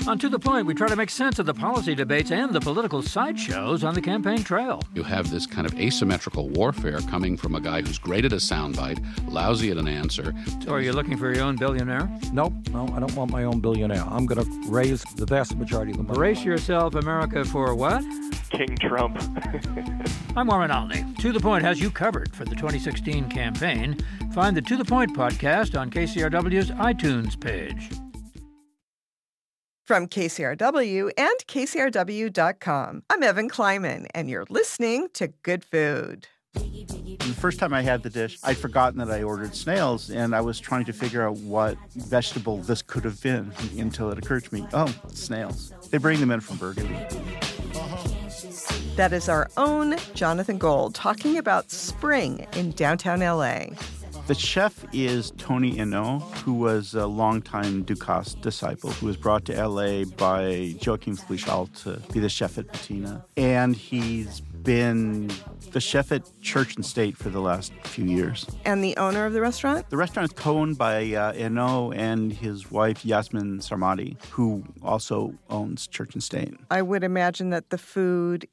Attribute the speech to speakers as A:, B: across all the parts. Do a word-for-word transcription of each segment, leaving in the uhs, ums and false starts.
A: On To The Point, we try to make sense of the policy debates and the political sideshows on the campaign trail.
B: You have this kind of asymmetrical warfare coming from a guy who's great at a soundbite, lousy at an answer.
A: So are you looking for your own billionaire?
C: Nope, no, I don't want my own billionaire. I'm going to raise the vast majority of the money.
A: Brace yourself, America, for what?
D: King Trump.
A: I'm Warren Olney. To The Point has you covered for the twenty sixteen campaign. Find the To The Point podcast on K C R W's iTunes page.
E: From K C R W and K C R W dot com, I'm Evan Kleiman, and you're listening to Good Food.
F: The first time I had the dish, I'd forgotten that I ordered snails, and I was trying to figure out what vegetable this could have been until it occurred to me, oh, snails. They bring them in from Burgundy.
E: That is our own Jonathan Gold talking about spring in downtown L A.
F: The chef is Tony Hainaut, who was a longtime Ducasse disciple, who was brought to L A by Joachim Fleischl to be the chef at Patina. And he's been the chef at Church and State for the last few years.
E: And the owner of the restaurant?
F: The restaurant is co-owned by uh, Hainaut and his wife, Yasmin Sarmati, who also owns Church and State.
E: I would imagine that the food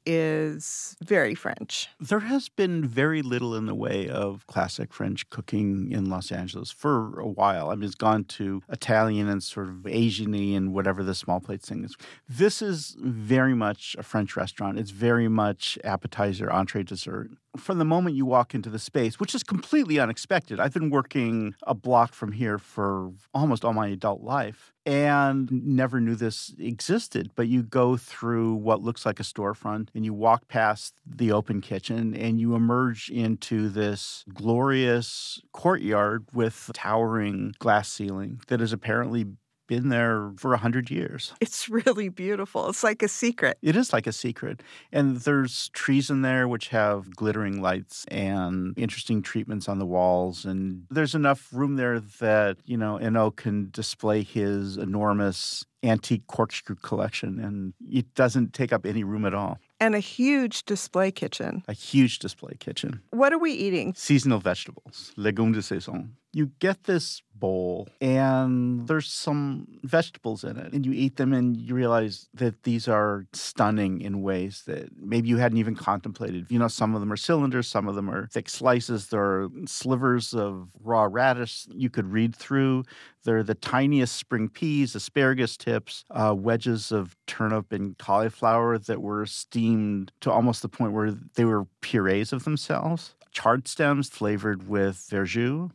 E: is very French.
F: There has been very little in the way of classic French cooking in Los Angeles for a while. I mean, it's gone to Italian and sort of Asian-y and whatever the small plate thing is. This is very much a French restaurant. It's very much appetizer, entree, dessert. From the moment you walk into the space, which is completely unexpected. I've been working a block from here for almost all my adult life and never knew this existed. But you go through what looks like a storefront and you walk past the open kitchen and you emerge into this glorious courtyard with towering glass ceiling that is apparently been there for a hundred years.
E: It's really beautiful. It's like a secret.
F: It is like a secret. And there's trees in there which have glittering lights and interesting treatments on the walls. And there's enough room there that, you know, Hainaut can display his enormous antique corkscrew collection. And it doesn't take up any room at all.
E: And a huge display kitchen.
F: A huge display kitchen.
E: What are we eating?
F: Seasonal vegetables, légumes de saison. You get this bowl, and there's some vegetables in it, and you eat them, and you realize that these are stunning in ways that maybe you hadn't even contemplated. You know, some of them are cylinders, some of them are thick slices. There are slivers of raw radish you could read through. They're the tiniest spring peas, asparagus tips, uh, wedges of turnip and cauliflower that were steamed to almost the point where they were purees of themselves. Chard stems flavored with verjus.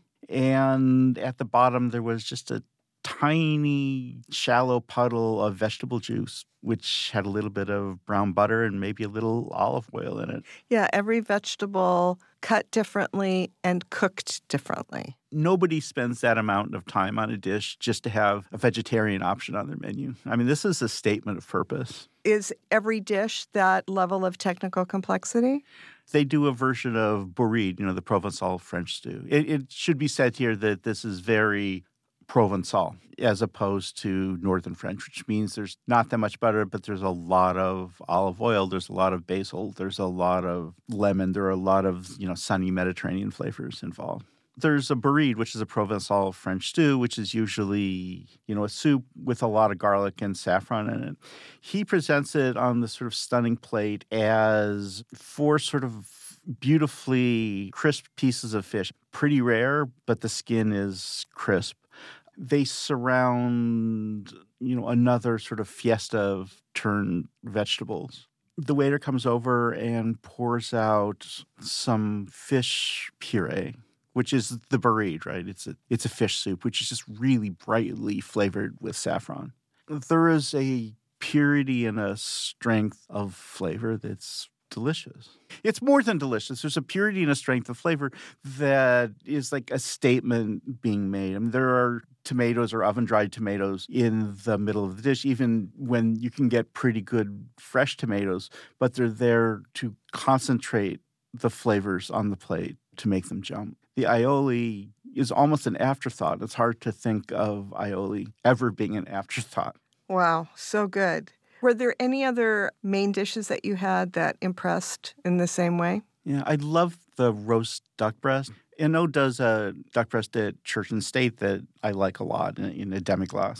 F: And at the bottom, there was just a tiny, shallow puddle of vegetable juice, which had a little bit of brown butter and maybe a little olive oil in it.
E: Yeah, every vegetable cut differently and cooked differently.
F: Nobody spends that amount of time on a dish just to have a vegetarian option on their menu. I mean, this is a statement of purpose.
E: Is every dish that level of technical complexity?
F: They do a version of bourride, you know, the Provençal French stew. It, it should be said here that this is very Provençal as opposed to Northern French, which means there's not that much butter, but there's a lot of olive oil, there's a lot of basil, there's a lot of lemon, there are a lot of, you know, sunny Mediterranean flavors involved. There's a bourride, which is a Provençal French stew, which is usually, you know, a soup with a lot of garlic and saffron in it. He presents it on this sort of stunning plate as four sort of beautifully crisp pieces of fish. Pretty rare, but the skin is crisp. They surround, you know, another sort of fiesta of turned vegetables. The waiter comes over and pours out some fish puree, which is the bourride, right? It's a it's a fish soup, which is just really brightly flavored with saffron. There is a purity and a strength of flavor that's delicious. It's more than delicious. There's a purity and a strength of flavor that is like a statement being made. I mean, there are tomatoes or oven-dried tomatoes in the middle of the dish, even when you can get pretty good fresh tomatoes, but they're there to concentrate the flavors on the plate to make them jump. The aioli is almost an afterthought. It's hard to think of aioli ever being an afterthought.
E: Wow, so good. Were there any other main dishes that you had that impressed in the same way?
F: Yeah, I love the roast duck breast. Hainaut does a duck breast at Church and State that I like a lot in, in a demi-glace.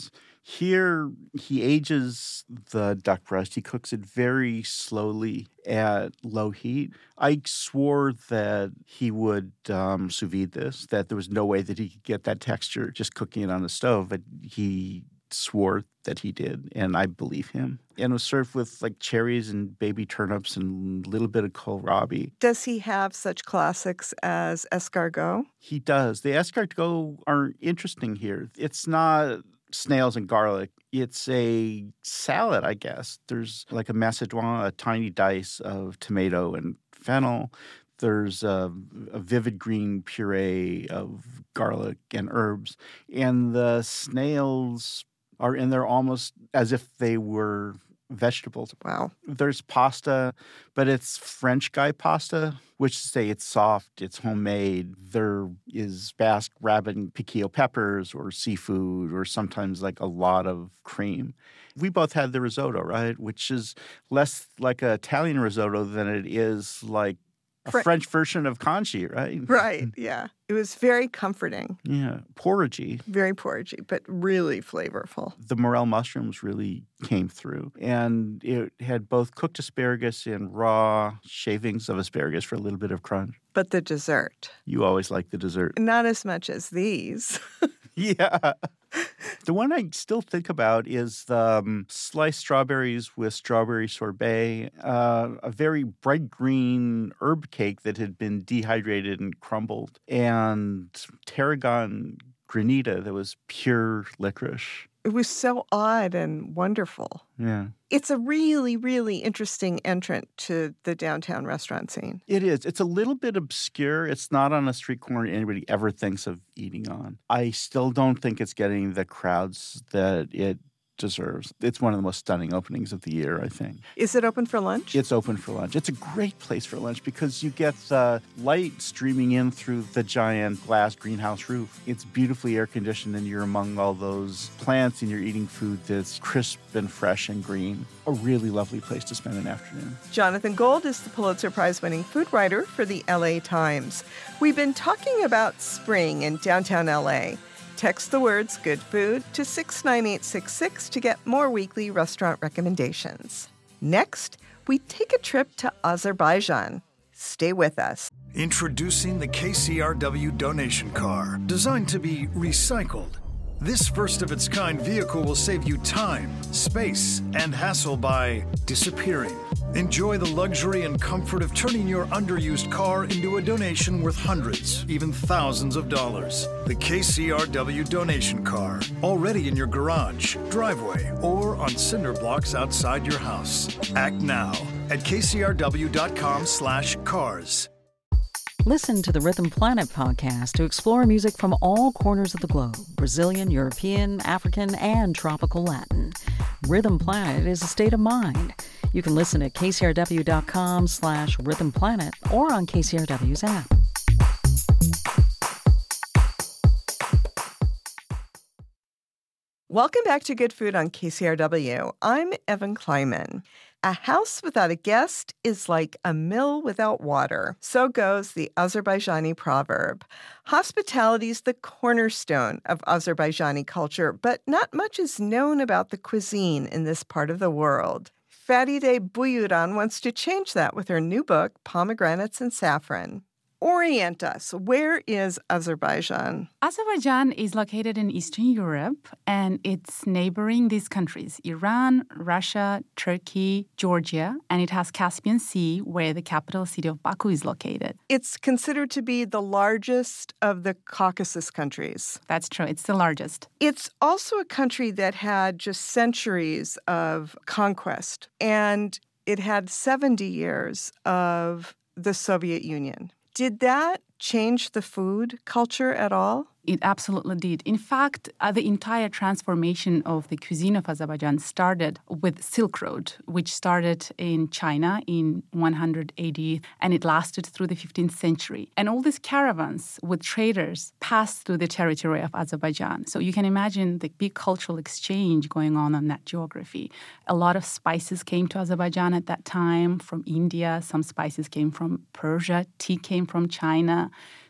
F: Here, he ages the duck breast. He cooks it very slowly at low heat. I swore that he would um, sous vide this, that there was no way that he could get that texture just cooking it on the stove, but he swore that he did, and I believe him. And it was served with like cherries and baby turnips and a little bit of kohlrabi.
E: Does he have such classics as escargot?
F: He does. The escargot are interesting here. It's not snails and garlic. It's a salad, I guess. There's like a macédoine, a tiny dice of tomato and fennel. There's a, a vivid green puree of garlic and herbs. And the snails are in there almost as if they were vegetables.
E: Wow.
F: There's pasta, but it's French guy pasta, which is to say it's soft, it's homemade. There is Basque rabbit and piquillo peppers or seafood or sometimes like a lot of cream. We both had the risotto, right? Which is less like an Italian risotto than it is like a Fr- French version of congee, right?
E: Right, yeah. It was very comforting.
F: Yeah, porridgey.
E: Very porridgey, but really flavorful.
F: The morel mushrooms really came through. And it had both cooked asparagus and raw shavings of asparagus for a little bit of crunch.
E: But the dessert.
F: You always like the dessert.
E: Not as much as these.
F: Yeah. The one I still think about is the um, sliced strawberries with strawberry sorbet, uh, a very bright green herb cake that had been dehydrated and crumbled, and tarragon granita that was pure licorice.
E: It was so odd and wonderful.
F: Yeah.
E: It's a really, really interesting entrant to the downtown restaurant scene.
F: It is. It's a little bit obscure. It's not on a street corner anybody ever thinks of eating on. I still don't think it's getting the crowds that it deserves. It's one of the most stunning openings of the year, I think.
E: Is it open for lunch?
F: It's open for lunch. It's a great place for lunch because you get the light streaming in through the giant glass greenhouse roof. It's beautifully air-conditioned and you're among all those plants and you're eating food that's crisp and fresh and green. A really lovely place to spend an afternoon.
E: Jonathan Gold is the Pulitzer Prize-winning food writer for the L A Times. We've been talking about spring in downtown L A. Text the words good food to six nine eight six six to get more weekly restaurant recommendations. Next, we take a trip to Azerbaijan. Stay with us.
D: Introducing the K C R W donation car, designed to be recycled. This first-of-its-kind vehicle will save you time, space, and hassle by disappearing. Enjoy the luxury and comfort of turning your underused car into a donation worth hundreds, even thousands of dollars. The K C R W donation car, already in your garage, driveway, or on cinder blocks outside your house. Act now at kcrw.com slash cars.
G: Listen to the Rhythm Planet podcast to explore music from all corners of the globe, Brazilian, European, African, and tropical Latin. Rhythm Planet is a state of mind. You can listen at kcrw.com slash Rhythm Planet or on K C R W's app.
E: Welcome back to Good Food on K C R W. I'm Evan Kleiman. A house without a guest is like a mill without water. So goes the Azerbaijani proverb. Hospitality is the cornerstone of Azerbaijani culture, but not much is known about the cuisine in this part of the world. Faride Buyuran wants to change that with her new book, Pomegranates and Saffron. Orient us. Where is Azerbaijan?
H: Azerbaijan is located in Eastern Europe, and it's neighboring these countries, Iran, Russia, Turkey, Georgia, and it has Caspian Sea, where the capital city of Baku is located.
E: It's considered to be the largest of the Caucasus countries.
H: That's true. It's the largest.
E: It's also a country that had just centuries of conquest, and it had seventy years of the Soviet Union. Did that change the food culture at all?
H: It absolutely did. In fact, uh, the entire transformation of the cuisine of Azerbaijan started with Silk Road, which started in China in one hundred A D, and it lasted through the fifteenth century. And all these caravans with traders passed through the territory of Azerbaijan. So you can imagine the big cultural exchange going on on that geography. A lot of spices came to Azerbaijan at that time from India. Some spices came from Persia. Tea came from China.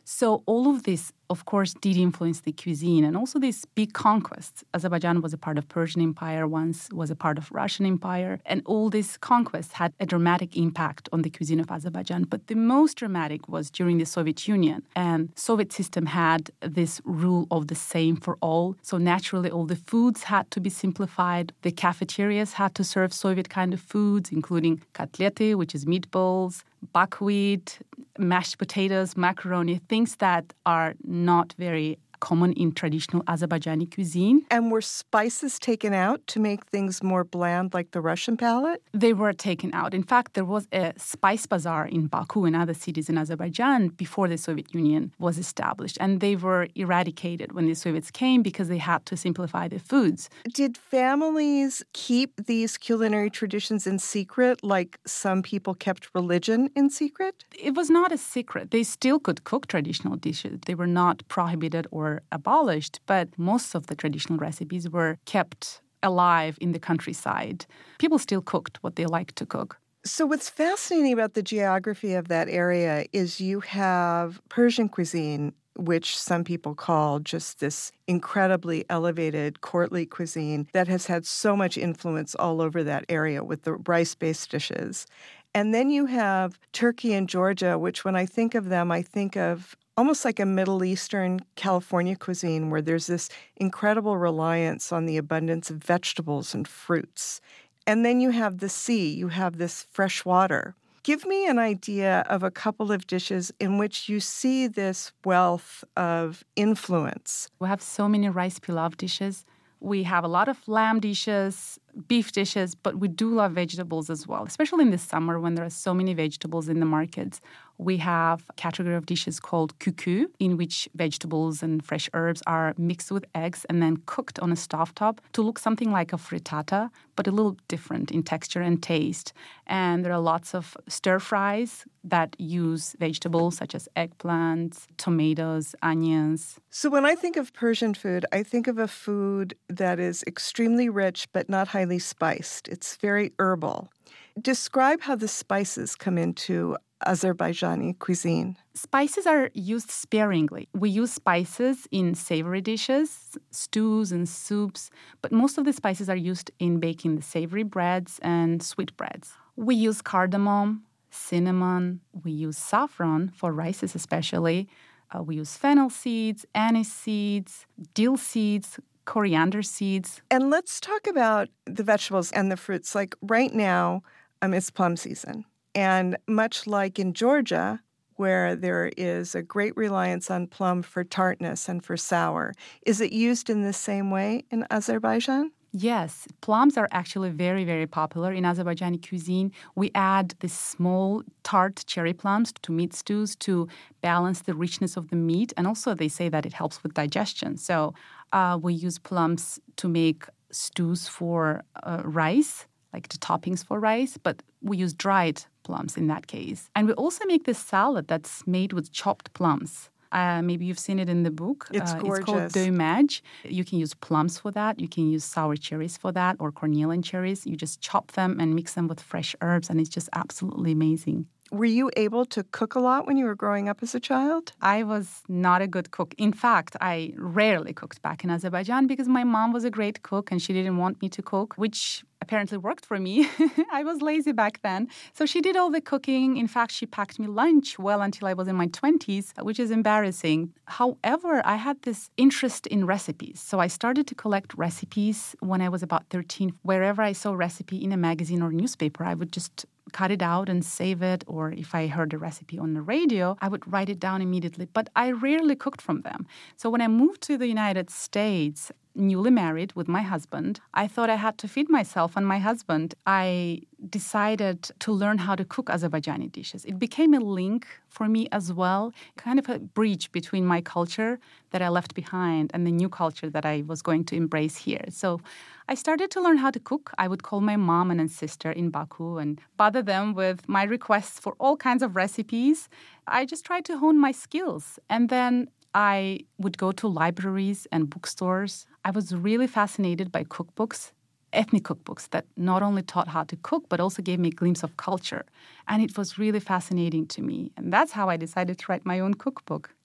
H: So all of this, of course, did influence the cuisine and also these big conquests. Azerbaijan was a part of Persian Empire once, was a part of Russian Empire, and all these conquests had a dramatic impact on the cuisine of Azerbaijan. But the most dramatic was during the Soviet Union. And Soviet system had this rule of the same for all. So naturally, all the foods had to be simplified. The cafeterias had to serve Soviet kind of foods, including kotlety, which is meatballs, buckwheat, mashed potatoes, macaroni, things that are not very common in traditional Azerbaijani cuisine.
E: And were spices taken out to make things more bland like the Russian palate?
H: They were taken out. In fact, there was a spice bazaar in Baku and other cities in Azerbaijan before the Soviet Union was established. And they were eradicated when the Soviets came because they had to simplify their foods.
E: Did families keep these culinary traditions in secret like some people kept religion in secret?
H: It was not a secret. They still could cook traditional dishes. They were not prohibited or abolished, but most of the traditional recipes were kept alive in the countryside. People still cooked what they liked to cook.
E: So what's fascinating about the geography of that area is you have Persian cuisine, which some people call just this incredibly elevated courtly cuisine that has had so much influence all over that area with the rice-based dishes. And then you have Turkey and Georgia, which when I think of them, I think of almost like a Middle Eastern California cuisine where there's this incredible reliance on the abundance of vegetables and fruits. And then you have the sea, you have this fresh water. Give me an idea of a couple of dishes in which you see this wealth of influence.
H: We have so many rice pilaf dishes. We have a lot of lamb dishes, beef dishes, but we do love vegetables as well, especially in the summer when there are so many vegetables in the markets. We have a category of dishes called kuku, in which vegetables and fresh herbs are mixed with eggs and then cooked on a stovetop to look something like a frittata, but a little different in texture and taste. And there are lots of stir fries that use vegetables such as eggplants, tomatoes, onions.
E: So when I think of Persian food, I think of a food that is extremely rich but not highly spiced. It's very herbal. Describe how the spices come into Azerbaijani cuisine.
H: Spices are used sparingly. We use spices in savory dishes, stews and soups, but most of the spices are used in baking the savory breads and sweet breads. We use cardamom, cinnamon, we use saffron for rices especially. Uh, we use fennel seeds, anise seeds, dill seeds, coriander seeds.
E: And let's talk about the vegetables and the fruits. Like right now, um, it's plum season. And much like in Georgia, where there is a great reliance on plum for tartness and for sour, is it used in the same way in Azerbaijan?
H: Yes, plums are actually very, very popular in Azerbaijani cuisine. We add the small tart cherry plums to meat stews to balance the richness of the meat. And also they say that it helps with digestion. So uh, we use plums to make stews for uh, rice, like the toppings for rice, but we use dried plums in that case. And we also make this salad that's made with chopped plums. Uh, maybe you've seen it in the book.
E: It's
H: uh,
E: gorgeous.
H: It's called dömej. You can use plums for that. You can use sour cherries for that or cornelian cherries. You just chop them and mix them with fresh herbs, and it's just absolutely amazing.
E: Were you able to cook a lot when you were growing up as a child?
H: I was not a good cook. In fact, I rarely cooked back in Azerbaijan because my mom was a great cook and she didn't want me to cook, which apparently worked for me. I was lazy back then. So she did all the cooking. In fact, she packed me lunch well until I was in my twenties, which is embarrassing. However, I had this interest in recipes. So I started to collect recipes when I was about thirteen. Wherever I saw a recipe in a magazine or newspaper, I would just cut it out and save it. Or if I heard a recipe on the radio, I would write it down immediately. But I rarely cooked from them. So when I moved to the United States, newly married with my husband, I thought I had to feed myself and my husband. I decided to learn how to cook Azerbaijani dishes. It became a link for me as well, kind of a bridge between my culture that I left behind and the new culture that I was going to embrace here. So I started to learn how to cook. I would call my mom and sister in Baku and bother them with my requests for all kinds of recipes. I just tried to hone my skills. And then I would go to libraries and bookstores. I was really fascinated by cookbooks, ethnic cookbooks that not only taught how to cook, but also gave me a glimpse of culture. And it was really fascinating to me. And that's how I decided to write my own cookbook.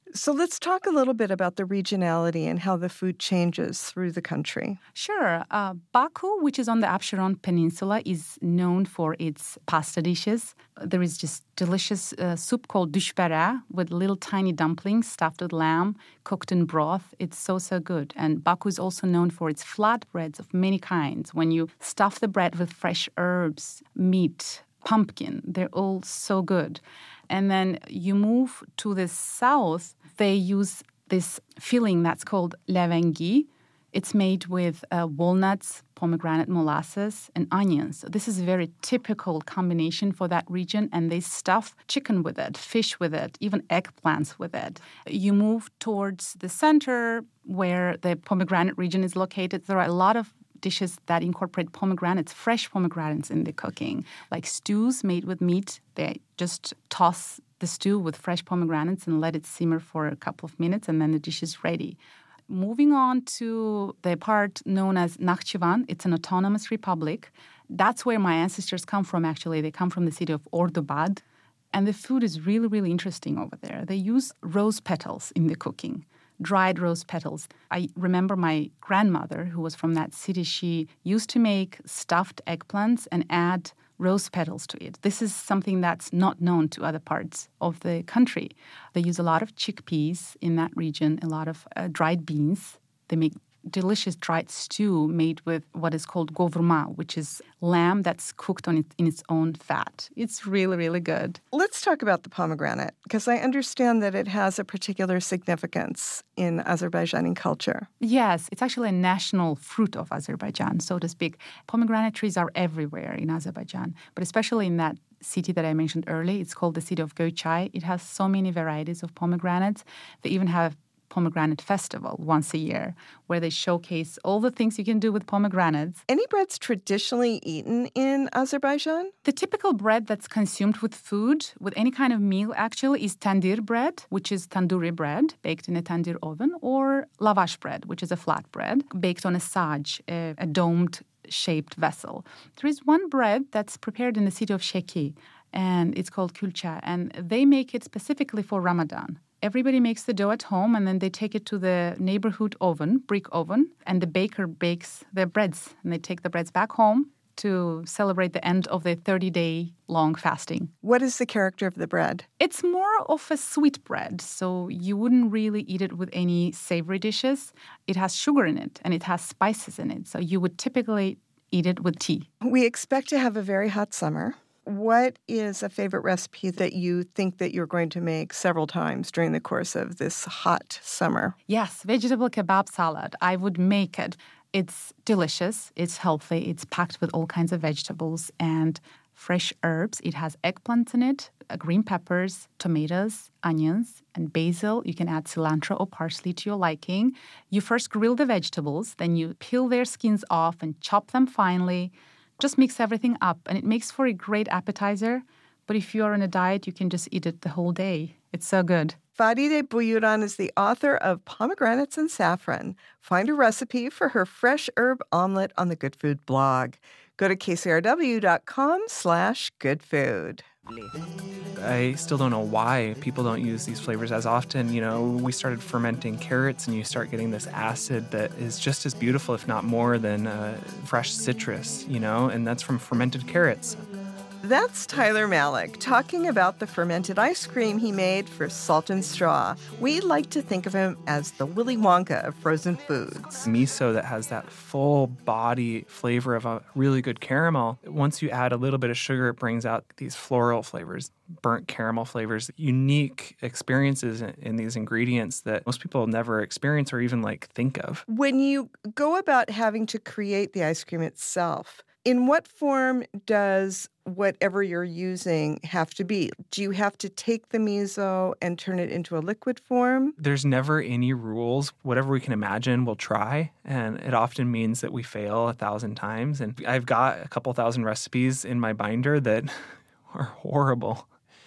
E: So let's talk a little bit about the regionality and how the food changes through the country.
H: Sure. Uh, Baku, which is on the Absheron Peninsula, is known for its pasta dishes. There is just delicious uh, soup called dushbara with little tiny dumplings stuffed with lamb, cooked in broth. It's so, so good. And Baku is also known for its flatbreads of many kinds. When you stuff the bread with fresh herbs, meat, pumpkin, they're all so good. And then you move to the south, they use this filling that's called lavangi. It's made with uh, walnuts, pomegranate molasses, and onions. So this is a very typical combination for that region, and they stuff chicken with it, fish with it, even eggplants with it. You move towards the center where the pomegranate region is located. There are a lot of dishes that incorporate pomegranates, fresh pomegranates in the cooking, like stews made with meat. They just toss the stew with fresh pomegranates and let it simmer for a couple of minutes, and then the dish is ready. Moving on to the part known as Nakhchivan, it's an autonomous republic. That's where my ancestors come from, actually. They come from the city of Ordubad. And the food is really, really interesting over there. They use rose petals in the cooking, dried rose petals. I remember my grandmother, who was from that city, she used to make stuffed eggplants and add rose petals to it. This is something that's not known to other parts of the country. They use a lot of chickpeas in that region, a lot of uh, dried beans. They make delicious dried stew made with what is called govurma, which is lamb that's cooked on it in its own fat. It's really, really good.
E: Let's talk about the pomegranate, because I understand that it has a particular significance in Azerbaijani culture.
H: Yes, it's actually a national fruit of Azerbaijan, so to speak. Pomegranate trees are everywhere in Azerbaijan, but especially in that city that I mentioned earlier. It's called the city of Göçay. It has so many varieties of pomegranates. They even have pomegranate festival once a year where they showcase all the things you can do with pomegranates.
E: Any breads traditionally eaten in Azerbaijan?
H: The typical bread that's consumed with food, with any kind of meal actually, is tandir bread, which is tandoori bread baked in a tandir oven, or lavash bread, which is a flat bread baked on a saj, a, a domed shaped vessel. There is one bread that's prepared in the city of Sheki, and it's called kulcha, and they make it specifically for Ramadan. Everybody makes the dough at home, and then they take it to the neighborhood oven, brick oven, and the baker bakes their breads. And they take the breads back home to celebrate the end of the thirty-day-long fasting.
E: What is the character of the bread?
H: It's more of a sweet bread, so you wouldn't really eat it with any savory dishes. It has sugar in it, and it has spices in it, so you would typically eat it with tea.
E: We expect to have a very hot summer. What is a favorite recipe that you think that you're going to make several times during the course of this hot summer?
H: Yes, vegetable kebab salad. I would make it. It's delicious. It's healthy. It's packed with all kinds of vegetables and fresh herbs. It has eggplants in it, uh, green peppers, tomatoes, onions, and basil. You can add cilantro or parsley to your liking. You first grill the vegetables, then you peel their skins off and chop them finely. Just mix everything up, and it makes for a great appetizer. But if you're on a diet, you can just eat it the whole day. It's so good.
E: Faride Buyuran is the author of Pomegranates and Saffron. Find a recipe for her fresh herb omelet on the Good Food blog. Go to kcrw.com slash goodfood.
I: I still don't know why people don't use these flavors as often. You know, we started fermenting carrots, and you start getting this acid that is just as beautiful, if not more, than uh, fresh citrus, you know, and that's from fermented carrots.
E: That's Tyler Malik talking about the fermented ice cream he made for Salt and Straw. We like to think of him as the Willy Wonka of frozen foods.
I: Miso that has that full body flavor of a really good caramel. Once you add a little bit of sugar, it brings out these floral flavors, burnt caramel flavors, unique experiences in, in these ingredients that most people never experience or even like think of.
E: When you go about having to create the ice cream itself, in what form does whatever you're using have to be? Do you have to take the miso and turn it into a liquid form?
I: There's never any rules. Whatever we can imagine, we'll try. And it often means that we fail a thousand times. And I've got a couple thousand recipes in my binder that are horrible.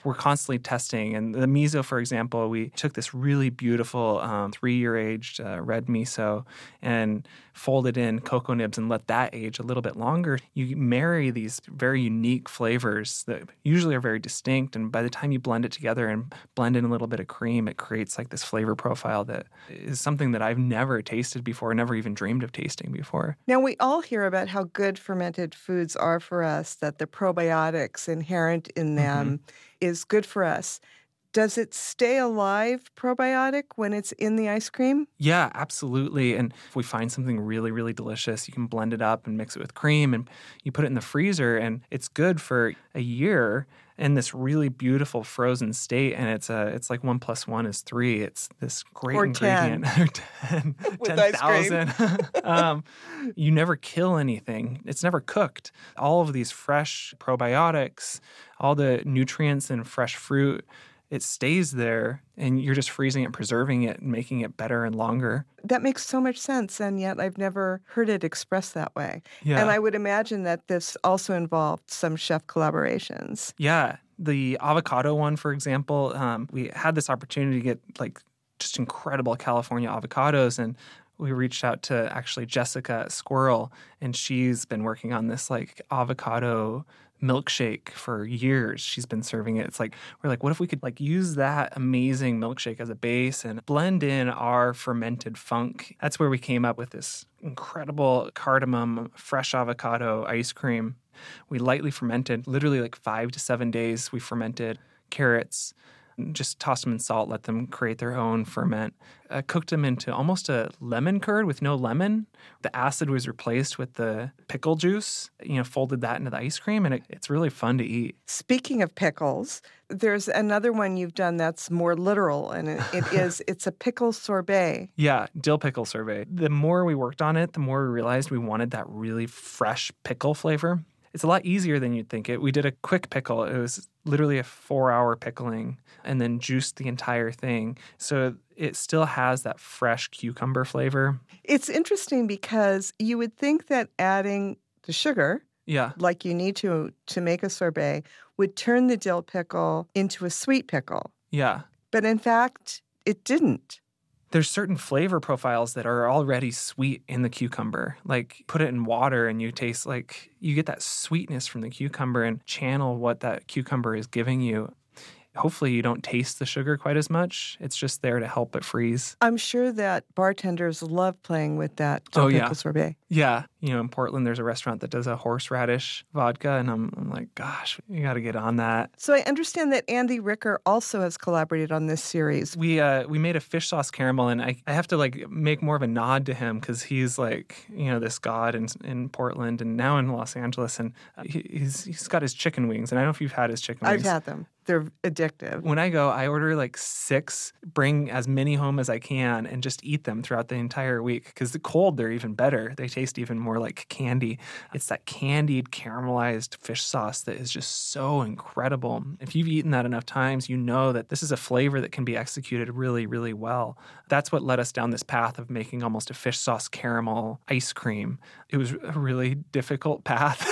I: we're constantly testing. And the miso, for example, we took this really beautiful um, three-year aged uh, red miso and folded in cocoa nibs and let that age a little bit longer. You marry these very unique flavors that usually are very distinct. And by the time you blend it together and blend in a little bit of cream, it creates like this flavor profile that is something that I've never tasted before, never even dreamed of tasting before.
E: Now, we all hear about how good fermented foods are for us, that the probiotics inherent in them mm-hmm. is good for us. Does it stay alive, probiotic, when it's in the ice cream?
I: Yeah, absolutely. And if we find something really, really delicious, you can blend it up and mix it with cream, and you put it in the freezer, and it's good for a year in this really beautiful frozen state. And it's a, it's like one plus one is three. It's this great
E: or
I: ingredient.
E: ten.
I: or ten.
E: With
I: ten
E: ice
I: thousand. um, you never kill anything. It's never cooked. All of these fresh probiotics, all the nutrients in fresh fruit, it stays there, and you're just freezing it, preserving it, and making it better and longer.
E: That makes so much sense, and yet I've never heard it expressed that way.
I: Yeah.
E: And I would imagine that this also involved some chef collaborations.
I: Yeah. The avocado one, for example, um, we had this opportunity to get like just incredible California avocados, and we reached out to actually Jessica Squirrel, and she's been working on this like avocado milkshake for years. She's been serving it. It's like, we're like, what if we could like use that amazing milkshake as a base and blend in our fermented funk? That's where we came up with this incredible cardamom fresh avocado ice cream. We lightly fermented, literally like five to seven days. We fermented carrots, just tossed them in salt, let them create their own ferment. I cooked them into almost a lemon curd with no lemon. The acid was replaced with the pickle juice, you know, folded that into the ice cream, and it, it's really fun to eat.
E: Speaking of pickles, there's another one you've done that's more literal, and it, it is, it's a pickle sorbet.
I: Yeah, dill pickle sorbet. The more we worked on it, the more we realized we wanted that really fresh pickle flavor. It's a lot easier than you'd think it. We did a quick pickle. It was literally a four-hour pickling and then juiced the entire thing. So it still has that fresh cucumber flavor.
E: It's interesting because you would think that adding the sugar,
I: yeah,
E: like you need to to make a sorbet, would turn the dill pickle into a sweet pickle.
I: Yeah.
E: But in fact, it didn't.
I: There's certain flavor profiles that are already sweet in the cucumber. Like put it in water and you taste like you get that sweetness from the cucumber and channel what that cucumber is giving you. Hopefully you don't taste the sugar quite as much. It's just there to help it freeze.
E: I'm sure that bartenders love playing with that dill
I: oh,
E: pickle
I: yeah.
E: sorbet.
I: Yeah. You know, in Portland, there's a restaurant that does a horseradish vodka, and I'm, I'm like, gosh, you got to get on that.
E: So I understand that Andy Ricker also has collaborated on this series.
I: We uh, we made a fish sauce caramel, and I, I have to like make more of a nod to him because he's like, you know, this god in in Portland and now in Los Angeles, and he, he's he's got his chicken wings. And I don't know if you've had his chicken wings.
E: I've had them. They're addictive.
I: When I go, I order like six, bring as many home as I can, and just eat them throughout the entire week. Because the cold, they're even better. They taste even more like candy. It's that candied, caramelized fish sauce that is just so incredible. If you've eaten that enough times, you know that this is a flavor that can be executed really, really well. That's what led us down this path of making almost a fish sauce caramel ice cream. It was a really difficult path.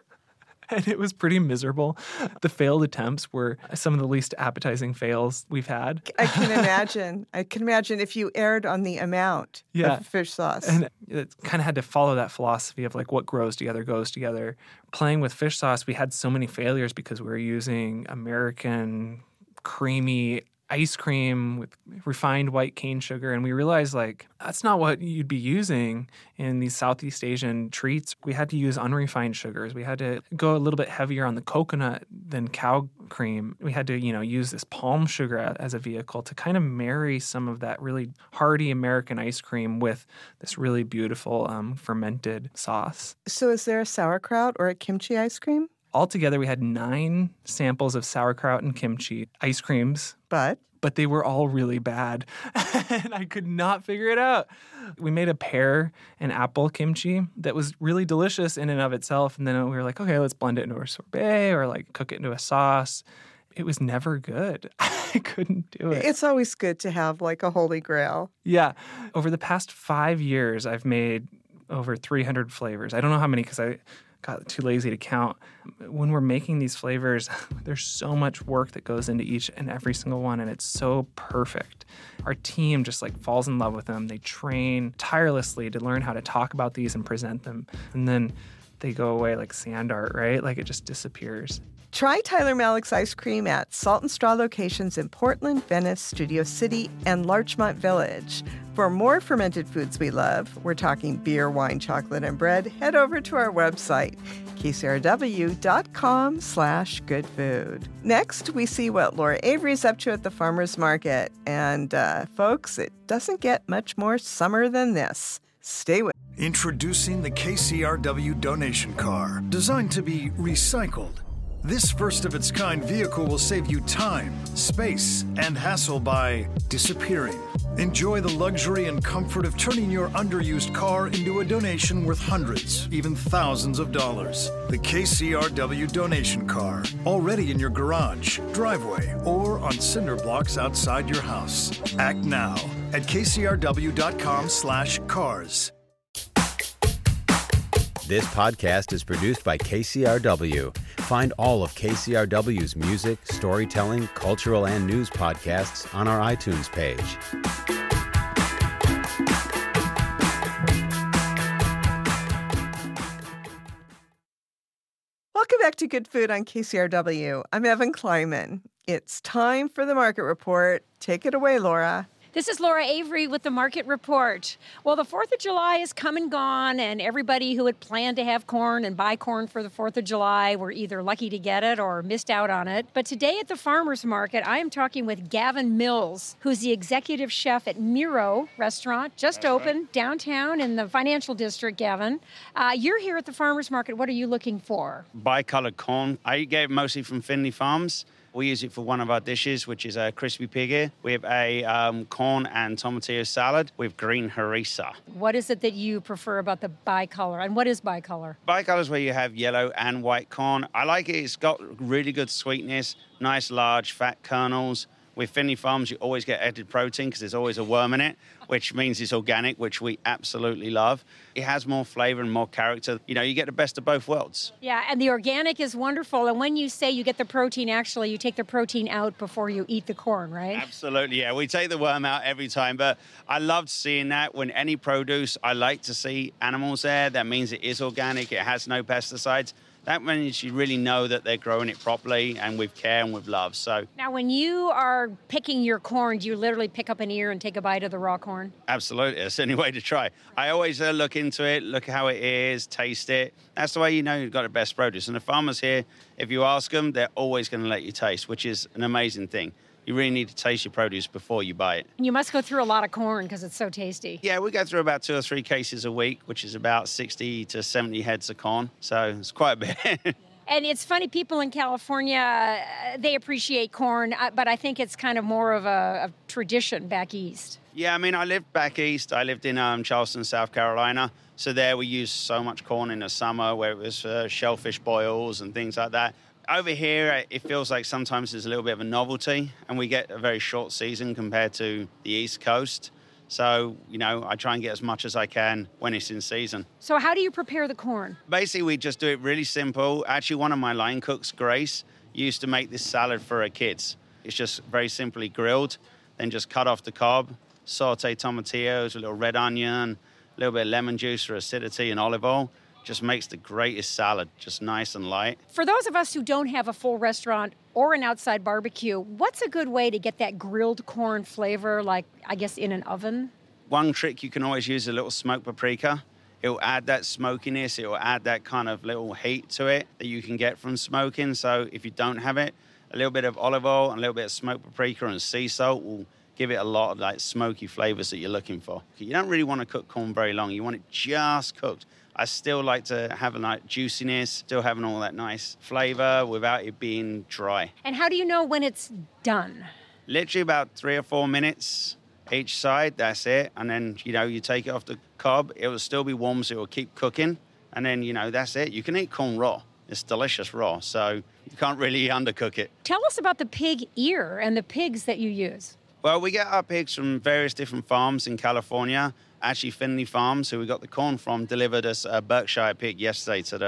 I: And it was pretty miserable. The failed attempts were some of the least appetizing fails we've had.
E: I can imagine. I can imagine if you erred on the amount
I: yeah.
E: of fish sauce.
I: And it kind of had to follow that philosophy of like what grows together goes together. Playing with fish sauce, we had so many failures because we were using American creamy ice cream with refined white cane sugar. And we realized like that's not what you'd be using in these Southeast Asian treats. We had to use unrefined sugars. We had to go a little bit heavier on the coconut than cow cream. We had to, you know, use this palm sugar as a vehicle to kind of marry some of that really hearty American ice cream with this really beautiful um, fermented sauce.
E: So is there a sauerkraut or a kimchi ice cream?
I: Altogether, we had nine samples of sauerkraut and kimchi ice creams.
E: But?
I: But they were all really bad. And I could not figure it out. We made a pear and apple kimchi that was really delicious in and of itself. And then we were like, okay, let's blend it into a sorbet or like cook it into a sauce. It was never good. I couldn't do it.
E: It's always good to have like a holy grail.
I: Yeah. Over the past five years, I've made over three hundred flavors. I don't know how many because I... got too lazy to count. When we're making these flavors, there's so much work that goes into each and every single one, and it's so perfect. Our team just like falls in love with them. They train tirelessly to learn how to talk about these and present them. And then they go away like sand art, right? Like it just disappears.
E: Try Tyler Malik's ice cream at Salt and Straw locations in Portland, Venice, Studio City, and Larchmont Village. For more fermented foods we love, we're talking beer, wine, chocolate, and bread, head over to our website, k c r w dot com slash good food. Next, we see what Laura Avery's up to at the farmer's market. And, uh, folks, it doesn't get much more summer than this. Stay with
D: Introducing the K C R W donation car, designed to be recycled. This first-of-its-kind vehicle will save you time, space, and hassle by disappearing. Enjoy the luxury and comfort of turning your underused car into a donation worth hundreds, even thousands of dollars. The K C R W donation car, already in your garage, driveway, or on cinder blocks outside your house. Act now at k c r w dot com slash cars.
J: This podcast is produced by K C R W. Find all of K C R W's music, storytelling, cultural, and news podcasts on our iTunes page.
E: Welcome back to Good Food on K C R W. I'm Evan Kleiman. It's time for the Market Report. Take it away, Laura.
K: This is Laura Avery with the Market Report. Well, the fourth of July is come and gone, and everybody who had planned to have corn and buy corn for the fourth of July were either lucky to get it or missed out on it. But today at the farmer's market, I am talking with Gavin Mills, who's the executive chef at Miro Restaurant, just That's opened right. downtown in the financial district, Gavin. Uh, you're here at the farmer's market. What are you looking for?
L: Bicolored corn. I get it mostly from Finley Farms. We use it for one of our dishes, which is a crispy pig ear. We have a um, corn and tomatillo salad with green harissa.
K: What is it that you prefer about the bicolor? And what is bicolor?
L: Bicolor is where you have yellow and white corn. I like it. It's got really good sweetness, nice large fat kernels. With Finley Farms, you always get added protein because there's always a worm in it, which means it's organic, which we absolutely love. It has more flavor and more character. You know, you get the best of both worlds.
K: Yeah, and the organic is wonderful. And when you say you get the protein, actually, you take the protein out before you eat the corn, right?
L: Absolutely, yeah. We take the worm out every time. But I loved seeing that. When any produce, I like to see animals there. That means it is organic. It has no pesticides. That means you really know that they're growing it properly and with care and with love. So
K: now, when you are picking your corn, do you literally pick up an ear and take a bite of the raw corn?
L: Absolutely. That's the only way to try. I always uh, look into it, look how it is, taste it. That's the way you know you've got the best produce. And the farmers here, if you ask them, they're always going to let you taste, which is an amazing thing. You really need to taste your produce before you buy it.
K: You must go through a lot of corn because it's so tasty.
L: Yeah, we go through about two or three cases a week, which is about sixty to seventy heads of corn. So it's quite a bit.
K: And it's funny, people in California, uh, they appreciate corn, uh, but I think it's kind of more of a, a tradition back east.
L: Yeah, I mean, I lived back east. I lived in um, Charleston, South Carolina. So there we used so much corn in the summer where it was uh, shellfish boils and things like that. Over here, it feels like sometimes there's a little bit of a novelty, and we get a very short season compared to the East Coast. So, you know, I try and get as much as I can when it's in season.
K: So how do you prepare the corn?
L: Basically, we just do it really simple. Actually, one of my line cooks, Grace, used to make this salad for her kids. It's just very simply grilled, then just cut off the cob, saute tomatillos, a little red onion, a little bit of lemon juice for acidity and olive oil. Just makes the greatest salad, just nice and light.
K: For those of us who don't have a full restaurant or an outside barbecue, what's a good way to get that grilled corn flavor, like, I guess, in an oven?
L: One trick you can always use is a little smoked paprika. It'll add that smokiness. It'll add that kind of little heat to it that you can get from smoking. So if you don't have it, a little bit of olive oil and a little bit of smoked paprika and sea salt will give it a lot of like smoky flavors that you're looking for. You don't really want to cook corn very long. You want it just cooked. I still like to have a like juiciness, still having all that nice flavor without it being dry.
K: And how do you know when it's done?
L: Literally about three or four minutes each side, that's it. And then, you know, you take it off the cob, it will still be warm, so it will keep cooking. And then, you know, that's it. You can eat corn raw. It's delicious raw, so you can't really undercook it.
K: Tell us about the pig ear and the pigs that you use.
L: Well, we get our pigs from various different farms in California. Actually, Finley Farms, who we got the corn from, delivered us a Berkshire pig yesterday to the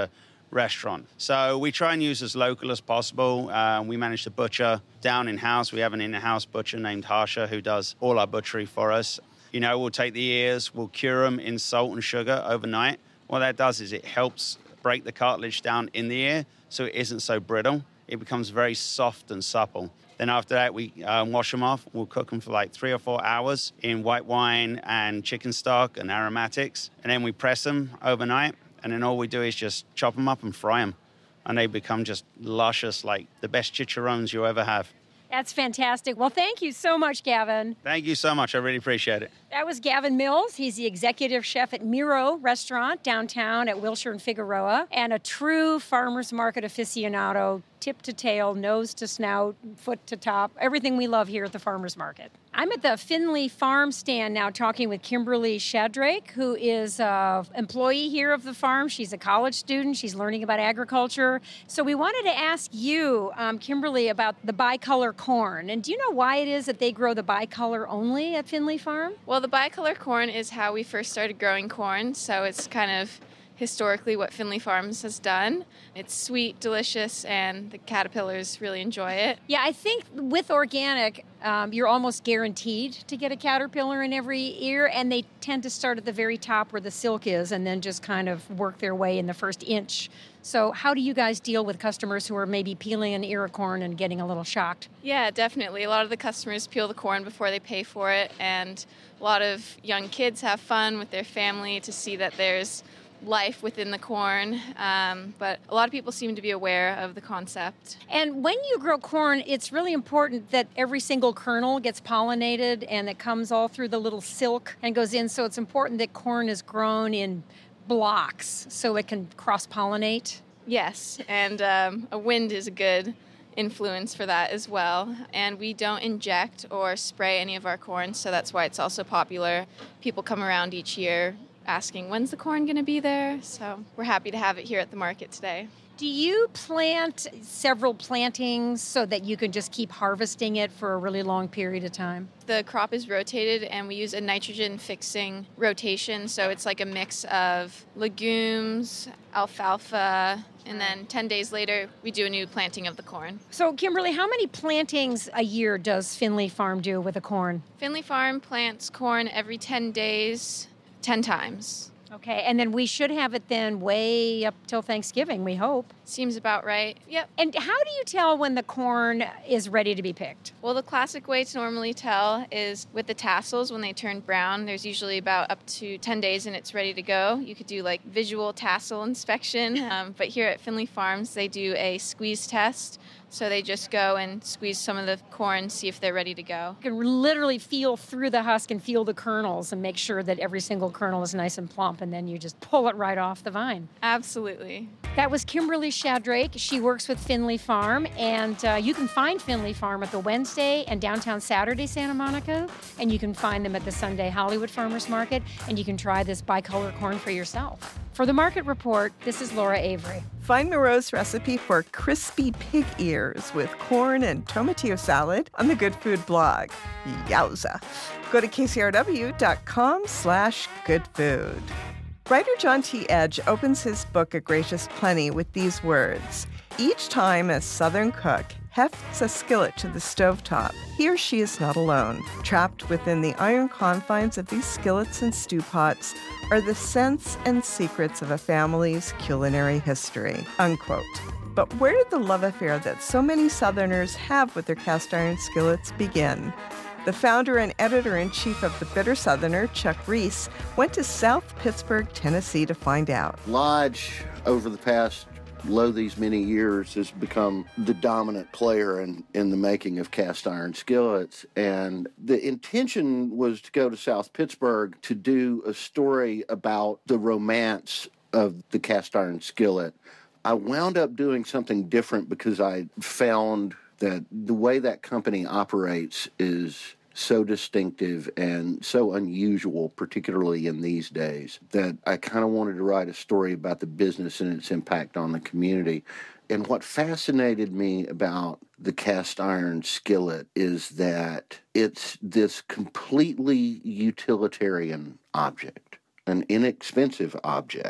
L: restaurant. So we try and use as local as possible. Uh, we manage to butcher down in-house. We have an in-house butcher named Harsha who does all our butchery for us. You know, we'll take the ears, we'll cure them in salt and sugar overnight. What that does is it helps break the cartilage down in the ear so it isn't so brittle. It becomes very soft and supple. Then after that, we um, wash them off. We'll cook them for like three or four hours in white wine and chicken stock and aromatics. And then we press them overnight. And then all we do is just chop them up and fry them. And they become just luscious, like the best chicharrones you ever have.
K: That's fantastic. Well, thank you so much, Gavin.
L: Thank you so much. I really appreciate it.
K: That was Gavin Mills. He's the executive chef at Miro Restaurant downtown at Wilshire and Figueroa, and a true farmer's market aficionado, tip to tail, nose to snout, foot to top, everything we love here at the farmer's market. I'm at the Finley Farm stand now talking with Kimberly Shadrake, who is an employee here of the farm. She's a college student. She's learning about agriculture. So we wanted to ask you, um, Kimberly, about the bicolor corn. And do you know why it is that they grow the bicolor only at Finley Farm?
M: Well, the bicolor corn is how we first started growing corn, so it's kind of historically what Finley Farms has done. It's sweet, delicious, and the caterpillars really enjoy it.
K: Yeah, I think with organic, um, you're almost guaranteed to get a caterpillar in every ear, and they tend to start at the very top where the silk is and then just kind of work their way in the first inch. So how do you guys deal with customers who are maybe peeling an ear of corn and getting a little shocked?
M: Yeah, definitely. A lot of the customers peel the corn before they pay for it, and a lot of young kids have fun with their family to see that there's life within the corn, um, but a lot of people seem to be aware of the concept.
K: And when you grow corn, it's really important that every single kernel gets pollinated and it comes all through the little silk and goes in, so it's important that corn is grown in blocks so it can cross-pollinate.
M: Yes, and um, a wind is a good influence for that as well. And we don't inject or spray any of our corn, so that's why it's also popular. People come around each year asking, when's the corn going to be there? So we're happy to have it here at the market today.
K: Do you plant several plantings so that you can just keep harvesting it for a really long period of time?
M: The crop is rotated, and we use a nitrogen-fixing rotation, so it's like a mix of legumes, alfalfa, and then ten days later, we do a new planting of the corn.
K: So, Kimberly, how many plantings a year does Finley Farm do with the corn?
M: Finley Farm plants corn every ten days, ten times.
K: Okay, and then we should have it then way up till Thanksgiving, we hope.
M: Seems about right. Yep.
K: And how do you tell when the corn is ready to be picked?
M: Well, the classic way to normally tell is with the tassels. When they turn brown, there's usually about up to ten days and it's ready to go. You could do like visual tassel inspection, um, but here at Finley Farms, they do a squeeze test. So they just go and squeeze some of the corn, see if they're ready to go.
K: You can literally feel through the husk and feel the kernels and make sure that every single kernel is nice and plump, and then you just pull it right off the vine.
M: Absolutely.
K: That was Kimberly Shadrake. She works with Finley Farm, and uh, you can find Finley Farm at the Wednesday and downtown Saturday Santa Monica, and you can find them at the Sunday Hollywood Farmers Market, and you can try this bicolor corn for yourself. For the Market Report, this is Laura Avery.
E: Find Miro's recipe for crispy pig ears with corn and tomatillo salad on the Good Food blog. Yowza. Go to kcrw.com slash goodfood. Writer John T. Edge opens his book, A Gracious Plenty, with these words. Each time a Southern cook hefts a skillet to the stovetop, he or she is not alone. Trapped within the iron confines of these skillets and stew pots are the scents and secrets of a family's culinary history, unquote. But where did the love affair that so many Southerners have with their cast iron skillets begin? The founder and editor-in-chief of The Bitter Southerner, Chuck Reese, went to South Pittsburgh, Tennessee to find out.
N: Lodge, over the past, lo these many years, has become the dominant player in, in the making of cast iron skillets. And the intention was to go to South Pittsburgh to do a story about the romance of the cast iron skillet. I wound up doing something different because I found that the way that company operates is so distinctive and so unusual, particularly in these days, that I kind of wanted to write a story about the business and its impact on the community. And what fascinated me about the cast iron skillet is that it's this completely utilitarian object, an inexpensive object.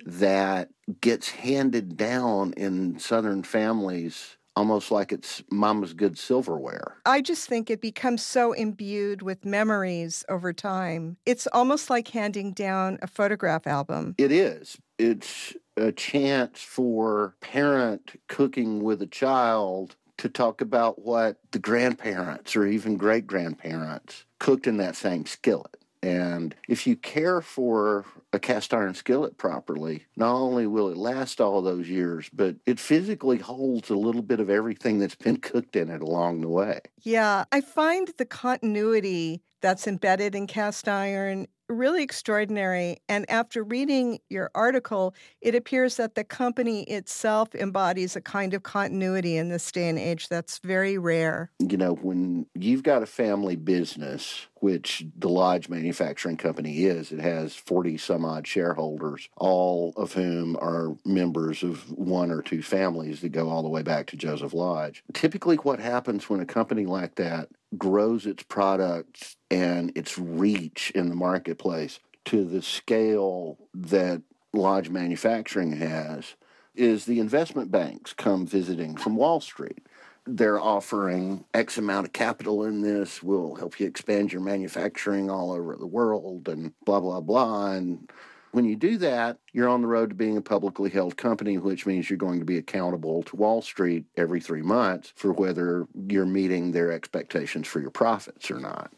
N: that gets handed down in Southern families almost like it's mama's good silverware.
E: I just think it becomes so imbued with memories over time. It's almost like handing down a photograph album.
N: It is. It's a chance for parent cooking with a child to talk about what the grandparents or even great-grandparents cooked in that same skillet. And if you care for a cast iron skillet properly, not only will it last all those years, but it physically holds a little bit of everything that's been cooked in it along the way.
E: Yeah, I find the continuity that's embedded in cast iron really extraordinary. And after reading your article, it appears that the company itself embodies a kind of continuity in this day and age that's very rare.
N: You know, when you've got a family business, which the Lodge Manufacturing Company is, it has forty some odd shareholders, all of whom are members of one or two families that go all the way back to Joseph Lodge. Typically what happens when a company like that grows its products and its reach in the marketplace to the scale that Lodge Manufacturing has is the investment banks come visiting from Wall Street. They're offering X amount of capital in this, will help you expand your manufacturing all over the world and blah, blah, blah. And when you do that, you're on the road to being a publicly held company, which means you're going to be accountable to Wall Street every three months for whether you're meeting their expectations for your profits or not.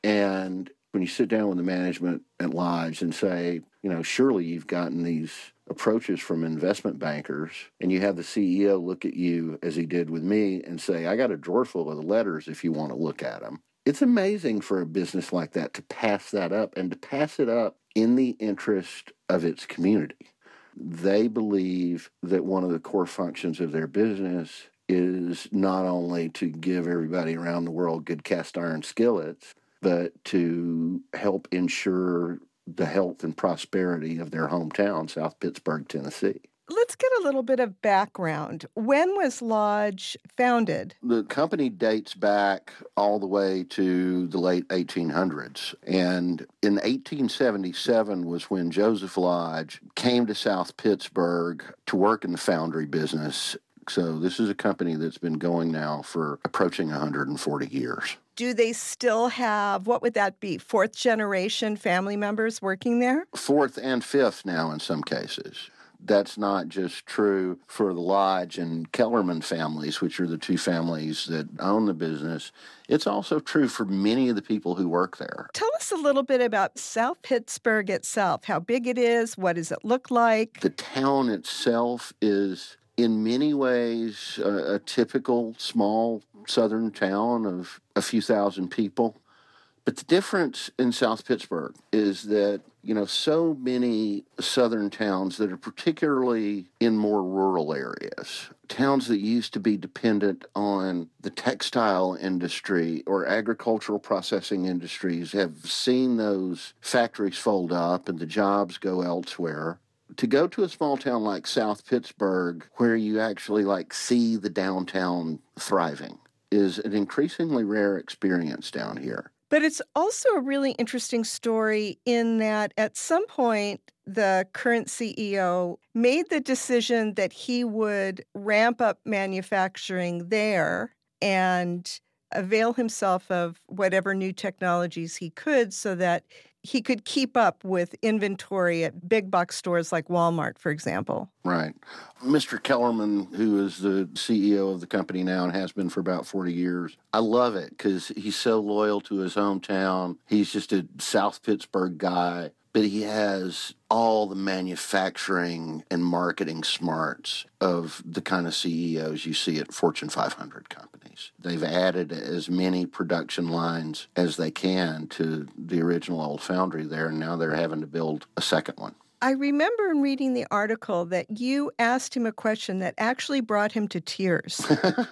N: And when you sit down with the management at Lodge and say, you know, surely you've gotten these approaches from investment bankers, and you have the C E O look at you as he did with me and say, I got a drawer full of the letters if you want to look at them. It's amazing for a business like that to pass that up and to pass it up in the interest of its community. They believe that one of the core functions of their business is not only to give everybody around the world good cast iron skillets, but to help ensure the health and prosperity of their hometown, South Pittsburgh, Tennessee.
E: Let's get a little bit of background. When was Lodge founded?
N: The company dates back all the way to the late eighteen hundreds. And in eighteen seventy-seven was when Joseph Lodge came to South Pittsburgh to work in the foundry business. So this is a company that's been going now for approaching one hundred forty years.
E: Do they still have, what would that be, fourth generation family members working there?
N: Fourth and fifth now in some cases. That's not just true for the Lodge and Kellerman families, which are the two families that own the business. It's also true for many of the people who work there.
E: Tell us a little bit about South Pittsburgh itself, how big it is, what does it look like?
N: The town itself is in many ways a, a typical small southern town of a few thousand people. But the difference in South Pittsburgh is that, you know, so many southern towns that are particularly in more rural areas, towns that used to be dependent on the textile industry or agricultural processing industries have seen those factories fold up and the jobs go elsewhere. To go to a small town like South Pittsburgh, where you actually like see the downtown thriving, is an increasingly rare experience down here.
E: But it's also a really interesting story in that at some point, the current C E O made the decision that he would ramp up manufacturing there and avail himself of whatever new technologies he could so that he could keep up with inventory at big box stores like Walmart, for example.
N: Right. Mister Kellerman, who is the C E O of the company now and has been for about forty years, I love it because he's so loyal to his hometown. He's just a South Pittsburgh guy, but he has all the manufacturing and marketing smarts of the kind of C E Os you see at Fortune five hundred companies. They've added as many production lines as they can to the original old foundry there, and now they're having to build a second one.
E: I remember in reading the article that you asked him a question that actually brought him to tears.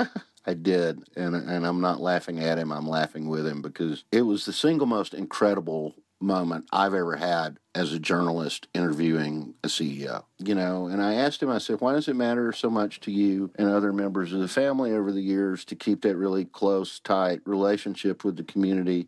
N: I did, and and I'm not laughing at him, I'm laughing with him because it was the single most incredible moment I've ever had as a journalist interviewing a C E O. You know, and I asked him, I said, why does it matter so much to you and other members of the family over the years to keep that really close, tight relationship with the community?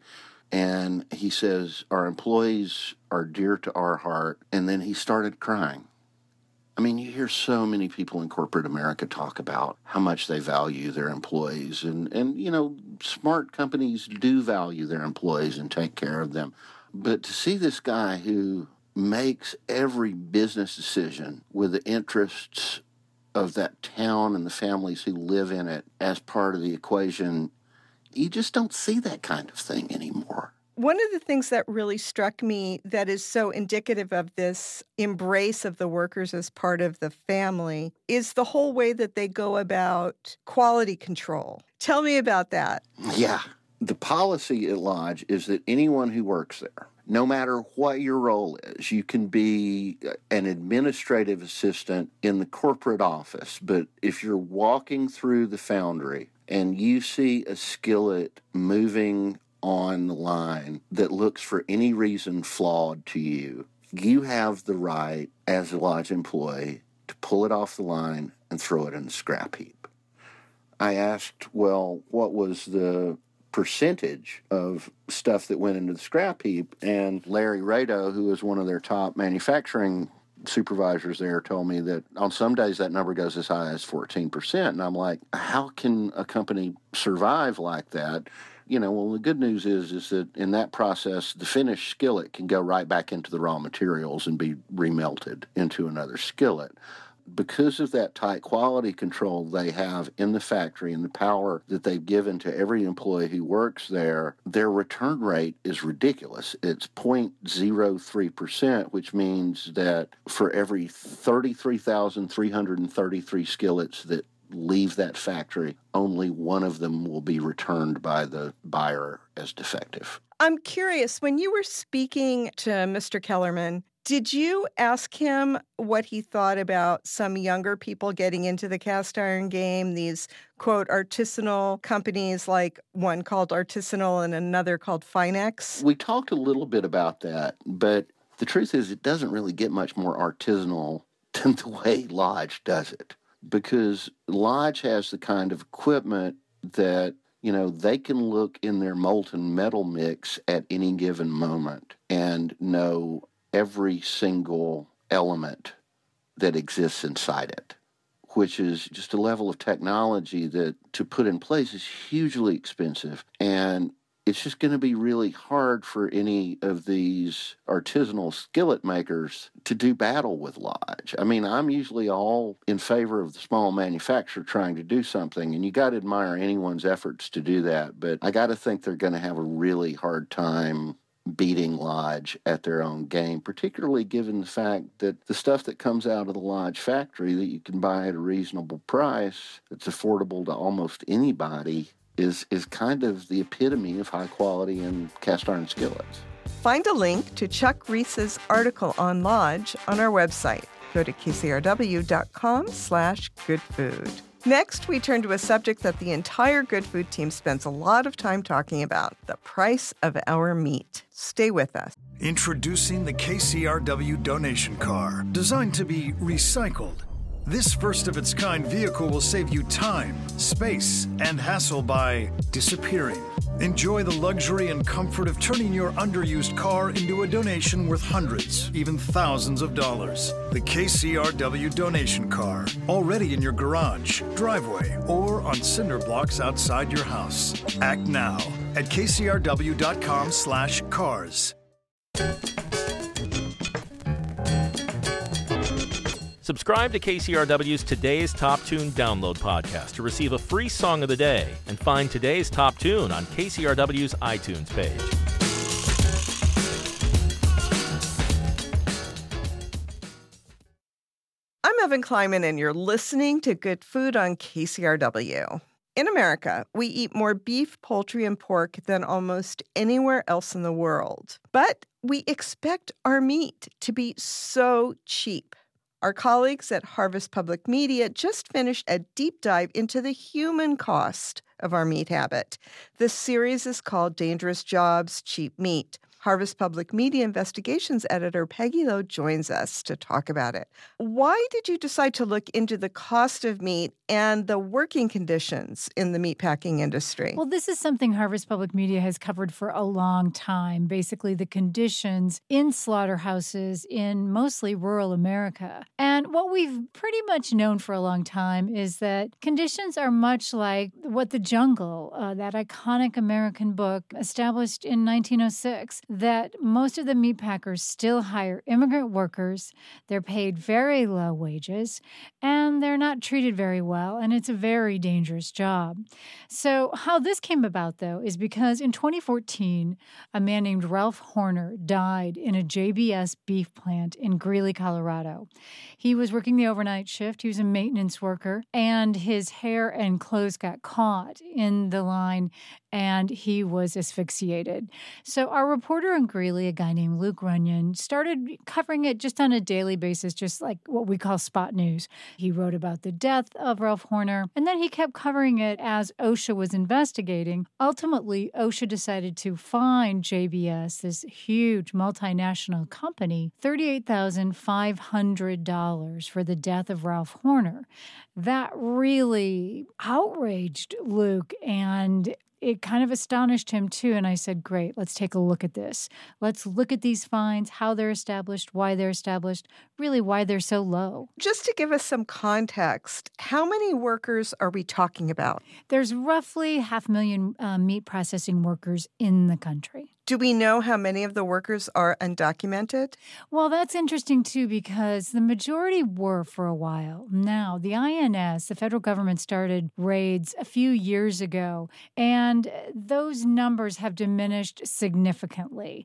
N: And he says, our employees are dear to our heart. And then he started crying. I mean, you hear so many people in corporate America talk about how much they value their employees. And, and, you know, smart companies do value their employees and take care of them. But to see this guy who makes every business decision with the interests of that town and the families who live in it as part of the equation, you just don't see that kind of thing anymore.
E: One of the things that really struck me that is so indicative of this embrace of the workers as part of the family is the whole way that they go about quality control. Tell me about that.
N: Yeah. The policy at Lodge is that anyone who works there, no matter what your role is, you can be an administrative assistant in the corporate office, but if you're walking through the foundry and you see a skillet moving on the line that looks for any reason flawed to you, you have the right as a Lodge employee to pull it off the line and throw it in the scrap heap. I asked, well, what was the percentage of stuff that went into the scrap heap? And Larry Rado, who is one of their top manufacturing supervisors there, told me that on some days that number goes as high as fourteen percent. And I'm like, how can a company survive like that? You know, well, the good news is is that in that process, the finished skillet can go right back into the raw materials and be remelted into another skillet. Because of that tight quality control they have in the factory and the power that they've given to every employee who works there, their return rate is ridiculous. It's zero point zero three percent, which means that for every thirty-three thousand three hundred thirty-three skillets that leave that factory, only one of them will be returned by the buyer as defective.
E: I'm curious, when you were speaking to Mister Kellerman, did you ask him what he thought about some younger people getting into the cast iron game, these, quote, artisanal companies, like one called Artisanal and another called Finex?
N: We talked a little bit about that, but the truth is it doesn't really get much more artisanal than the way Lodge does it, because Lodge has the kind of equipment that, you know, they can look in their molten metal mix at any given moment and know every single element that exists inside it, which is just a level of technology that to put in place is hugely expensive. And it's just going to be really hard for any of these artisanal skillet makers to do battle with Lodge. I mean, I'm usually all in favor of the small manufacturer trying to do something, and you got to admire anyone's efforts to do that. But I got to think they're going to have a really hard time beating Lodge at their own game, particularly given the fact that the stuff that comes out of the Lodge factory that you can buy at a reasonable price, that's affordable to almost anybody, is is kind of the epitome of high quality in cast iron skillets.
E: Find a link to Chuck Reese's article on Lodge on our website. Go to kcrw.com slash good food. Next, we turn to a subject that the entire Good Food team spends a lot of time talking about, the price of our meat. Stay with us.
D: Introducing the K C R W donation car, designed to be recycled. This first-of-its-kind vehicle will save you time, space, and hassle by disappearing. Enjoy the luxury and comfort of turning your underused car into a donation worth hundreds, even thousands of dollars. The K C R W donation car, already in your garage, driveway, or on cinder blocks outside your house. Act now at kcrw.com slash cars.
O: Subscribe to K C R W's Today's Top Tune download podcast to receive a free song of the day and find today's top tune on K C R W's iTunes page.
E: I'm Evan Kleiman, and you're listening to Good Food on K C R W. In America, we eat more beef, poultry, and pork than almost anywhere else in the world. But we expect our meat to be so cheap. Our colleagues at Harvest Public Media just finished a deep dive into the human cost of our meat habit. This series is called Dangerous Jobs, Cheap Meat. Harvest Public Media Investigations editor Peggy Lowe joins us to talk about it. Why did you decide to look into the cost of meat and the working conditions in the meatpacking industry?
P: Well, this is something Harvest Public Media has covered for a long time, basically the conditions in slaughterhouses in mostly rural America. And what we've pretty much known for a long time is that conditions are much like What the Jungle, uh, that iconic American book established in nineteen oh six, that most of the meatpackers still hire immigrant workers, they're paid very low wages, and they're not treated very well, and it's a very dangerous job. So how this came about, though, is because in twenty fourteen, a man named Ralph Horner died in a J B S beef plant in Greeley, Colorado. He was working the overnight shift. He was a maintenance worker, and his hair and clothes got caught in the line, and he was asphyxiated. So our reporter in Greeley, a guy named Luke Runyon, started covering it just on a daily basis, just like what we call spot news. He wrote about the death of Ralph Horner, and then he kept covering it as OSHA was investigating. Ultimately, OSHA decided to fine J B S, this huge multinational company, thirty-eight thousand five hundred dollars for the death of Ralph Horner. That really outraged Luke, and it kind of astonished him, too. And I said, great, let's take a look at this. Let's look at these fines, how they're established, why they're established, really why they're so low.
E: Just to give us some context, how many workers are we talking about?
P: There's roughly half a million uh, meat processing workers in the country.
E: Do we know how many of the workers are undocumented?
P: Well, that's interesting, too, because the majority were for a while. Now, the I N S, the federal government, started raids a few years ago, and those numbers have diminished significantly.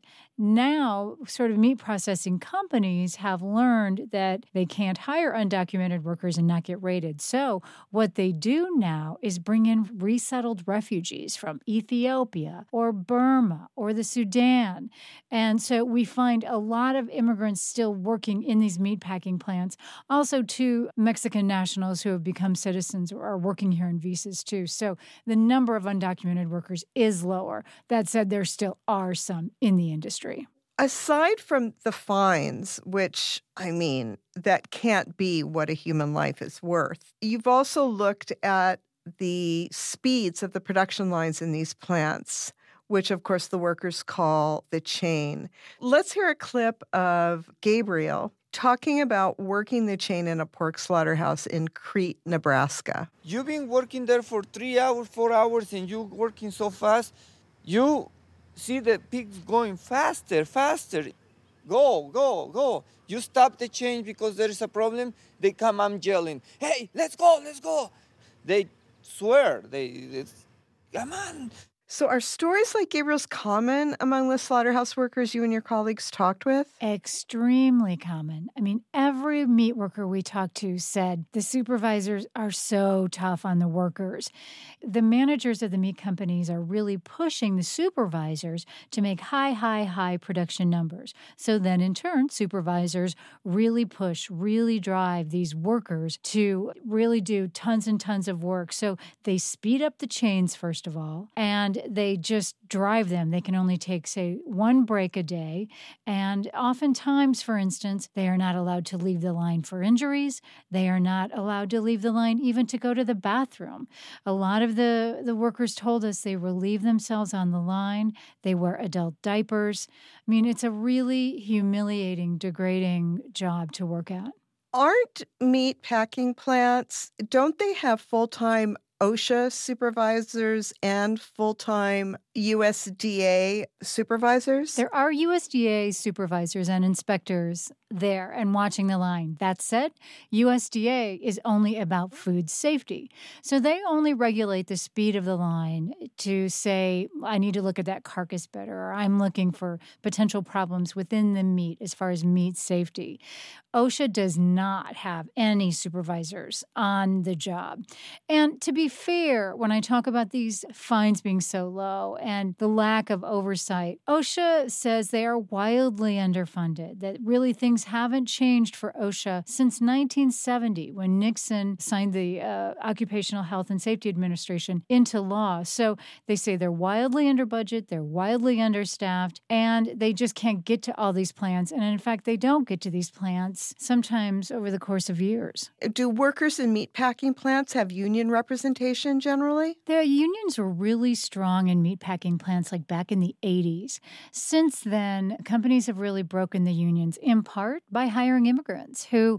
P: Now, sort of meat processing companies have learned that they can't hire undocumented workers and not get raided. So what they do now is bring in resettled refugees from Ethiopia or Burma or the Sudan. And so we find a lot of immigrants still working in these meatpacking plants. Also, too, Mexican nationals who have become citizens are working here on visas, too. So the number of undocumented workers is lower. That said, there still are some in the industry.
E: Aside from the fines, which, I mean, that can't be what a human life is worth, you've also looked at the speeds of the production lines in these plants, which, of course, the workers call the chain. Let's hear a clip of Gabriel talking about working the chain in a pork slaughterhouse in Crete, Nebraska.
Q: You've been working there for three hours, four hours, and you're working so fast. You see the pigs going faster, faster. Go, go, go. You stop the chain because there is a problem. They come, I'm yelling, hey, let's go, let's go. They swear, they, they come on.
E: So are stories like Gabriel's common among the slaughterhouse workers you and your colleagues talked with?
P: Extremely common. I mean, every meat worker we talked to said the supervisors are so tough on the workers. The managers of the meat companies are really pushing the supervisors to make high, high, high production numbers. So then, in turn, supervisors really push, really drive these workers to really do tons and tons of work. So they speed up the chains, first of all, and they just drive them. They can only take, say, one break a day. And oftentimes, for instance, they are not allowed to leave the line for injuries. They are not allowed to leave the line even to go to the bathroom. A lot of the, the workers told us they relieve themselves on the line. They wear adult diapers. I mean, it's a really humiliating, degrading job to work at.
E: Aren't meat packing plants, don't they have full-time OSHA supervisors and full-time U S D A supervisors?
P: There are U S D A supervisors and inspectors there and watching the line. That said, U S D A is only about food safety. So they only regulate the speed of the line to say, I need to look at that carcass better, or I'm looking for potential problems within the meat as far as meat safety. OSHA does not have any supervisors on the job. And to be fair, when I talk about these fines being so low and the lack of oversight. OSHA says they are wildly underfunded, that really things haven't changed for OSHA since nineteen seventy when Nixon signed the uh, Occupational Health and Safety Administration into law. So they say they're wildly under budget, they're wildly understaffed, and they just can't get to all these plants. And in fact, they don't get to these plants sometimes over the course of years.
E: Do workers in meatpacking plants have union representation generally?
P: The unions were really strong in meatpacking plants like back in the eighties. Since then, companies have really broken the unions, in part by hiring immigrants who,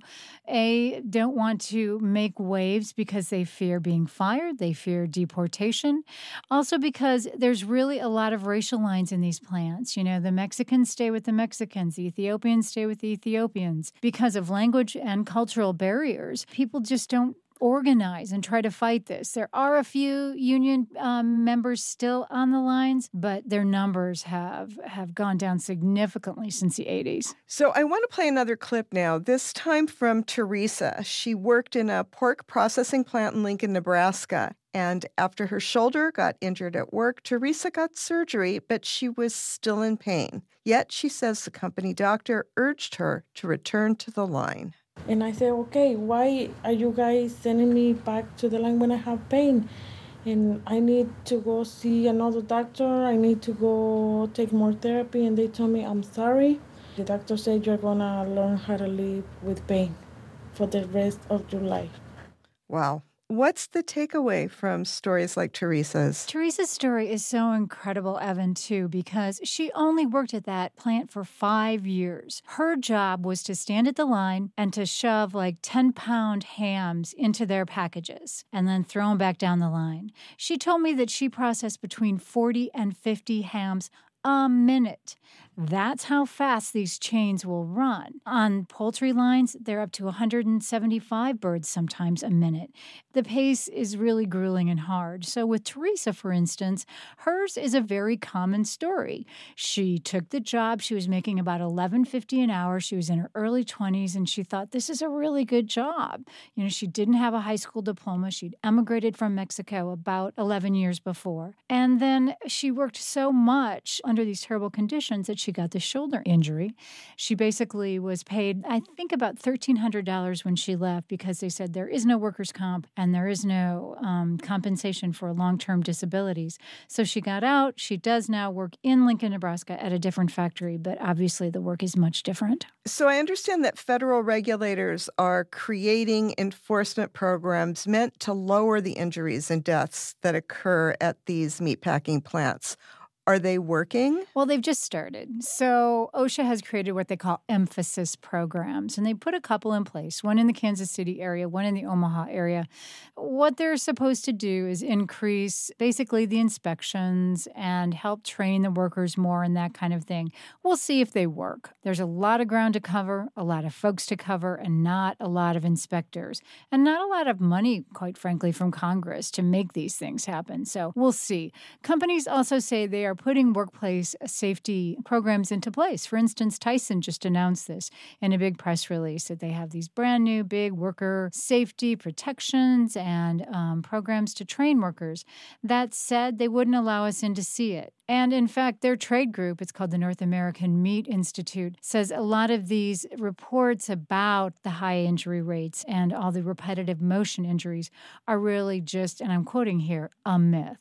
P: A, don't want to make waves because they fear being fired, they fear deportation. Also because there's really a lot of racial lines in these plants. You know, the Mexicans stay with the Mexicans, the Ethiopians stay with the Ethiopians. Because of language and cultural barriers, people just don't organize and try to fight this. There are a few union um, members still on the lines, but their numbers have, have gone down significantly since the eighties.
E: So I want to play another clip now, this time from Teresa. She worked in a pork processing plant in Lincoln, Nebraska. And after her shoulder got injured at work, Teresa got surgery, but she was still in pain. Yet she says the company doctor urged her to return to the line.
R: And I said, okay, why are you guys sending me back to the line when I have pain? And I need to go see another doctor. I need to go take more therapy. And they told me, I'm sorry. The doctor said you're going to learn how to live with pain for the rest of your life.
E: Wow. What's the takeaway from stories like Teresa's?
P: Teresa's story is so incredible, Evan, too, because she only worked at that plant for five years. Her job was to stand at the line and to shove like ten-pound hams into their packages and then throw them back down the line. She told me that she processed between forty and fifty hams a minute. That's how fast these chains will run. On poultry lines, they're up to one hundred seventy-five birds sometimes a minute. The pace is really grueling and hard. So with Teresa, for instance, hers is a very common story. She took the job. She was making about eleven fifty an hour. She was in her early twenties, and she thought, this is a really good job. You know, she didn't have a high school diploma. She'd emigrated from Mexico about eleven years before. And then she worked so much under these terrible conditions that she got the shoulder injury. She basically was paid, I think, about thirteen hundred dollars when she left because they said there is no workers' comp and there is no um, compensation for long-term disabilities. So she got out. She does now work in Lincoln, Nebraska at a different factory, but obviously the work is much different.
E: So I understand that federal regulators are creating enforcement programs meant to lower the injuries and deaths that occur at these meatpacking plants. Are they working?
P: Well, they've just started. So OSHA has created what they call emphasis programs, and they put a couple in place, one in the Kansas City area, one in the Omaha area. What they're supposed to do is increase basically the inspections and help train the workers more and that kind of thing. We'll see if they work. There's a lot of ground to cover, a lot of folks to cover, and not a lot of inspectors, and not a lot of money, quite frankly, from Congress to make these things happen. So we'll see. Companies also say they are putting workplace safety programs into place. For instance, Tyson just announced this in a big press release that they have these brand new big worker safety protections and um, programs to train workers. That said, they wouldn't allow us in to see it. And in fact, their trade group, it's called the North American Meat Institute, says a lot of these reports about the high injury rates and all the repetitive motion injuries are really just, and I'm quoting here, a myth.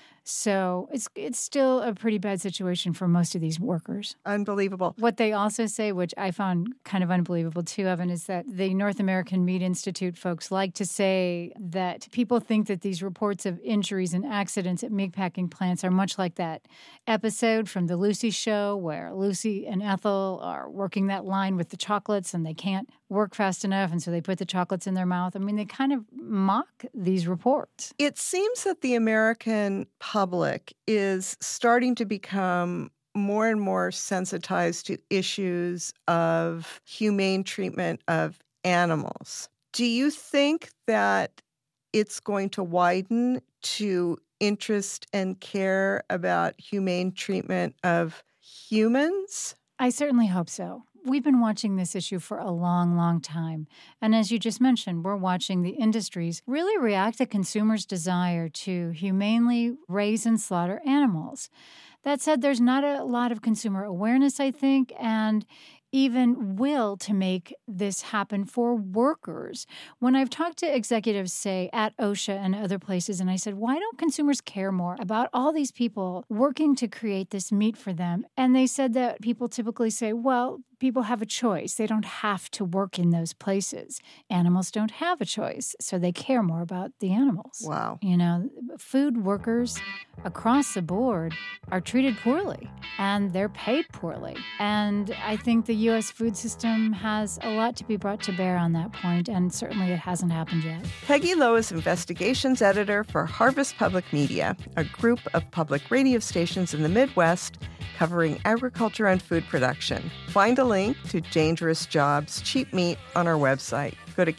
P: So it's it's still a pretty bad situation for most of these workers.
E: Unbelievable.
P: What they also say, which I found kind of unbelievable too, Evan, is that the North American Meat Institute folks like to say that people think that these reports of injuries and accidents at meatpacking plants are much like that episode from The Lucy Show where Lucy and Ethel are working that line with the chocolates and they can't work fast enough, and so they put the chocolates in their mouth. I mean, they kind of mock these reports.
E: It seems that the American public is starting to become more and more sensitized to issues of humane treatment of animals. Do you think that it's going to widen to interest and care about humane treatment of humans?
P: I certainly hope so. we've been watching this issue for a long, long time. And as you just mentioned, we're watching the industries really react to consumers' desire to humanely raise and slaughter animals. That said, there's not a lot of consumer awareness, I think, and even will to make this happen for workers. When I've talked to executives, say, at OSHA and other places, and I said, why don't consumers care more about all these people working to create this meat for them? And they said that people typically say, well, people have a choice. They don't have to work in those places. Animals don't have a choice, so they care more about the animals.
E: Wow.
P: You know, food workers across the board are treated poorly, and they're paid poorly. And I think the U S food system has a lot to be brought to bear on that point, and certainly it hasn't happened yet.
E: Peggy Lowe is investigations editor for Harvest Public Media, a group of public radio stations in the Midwest covering agriculture and food production. Find a link to Dangerous Jobs Cheap Meat on our website. Go to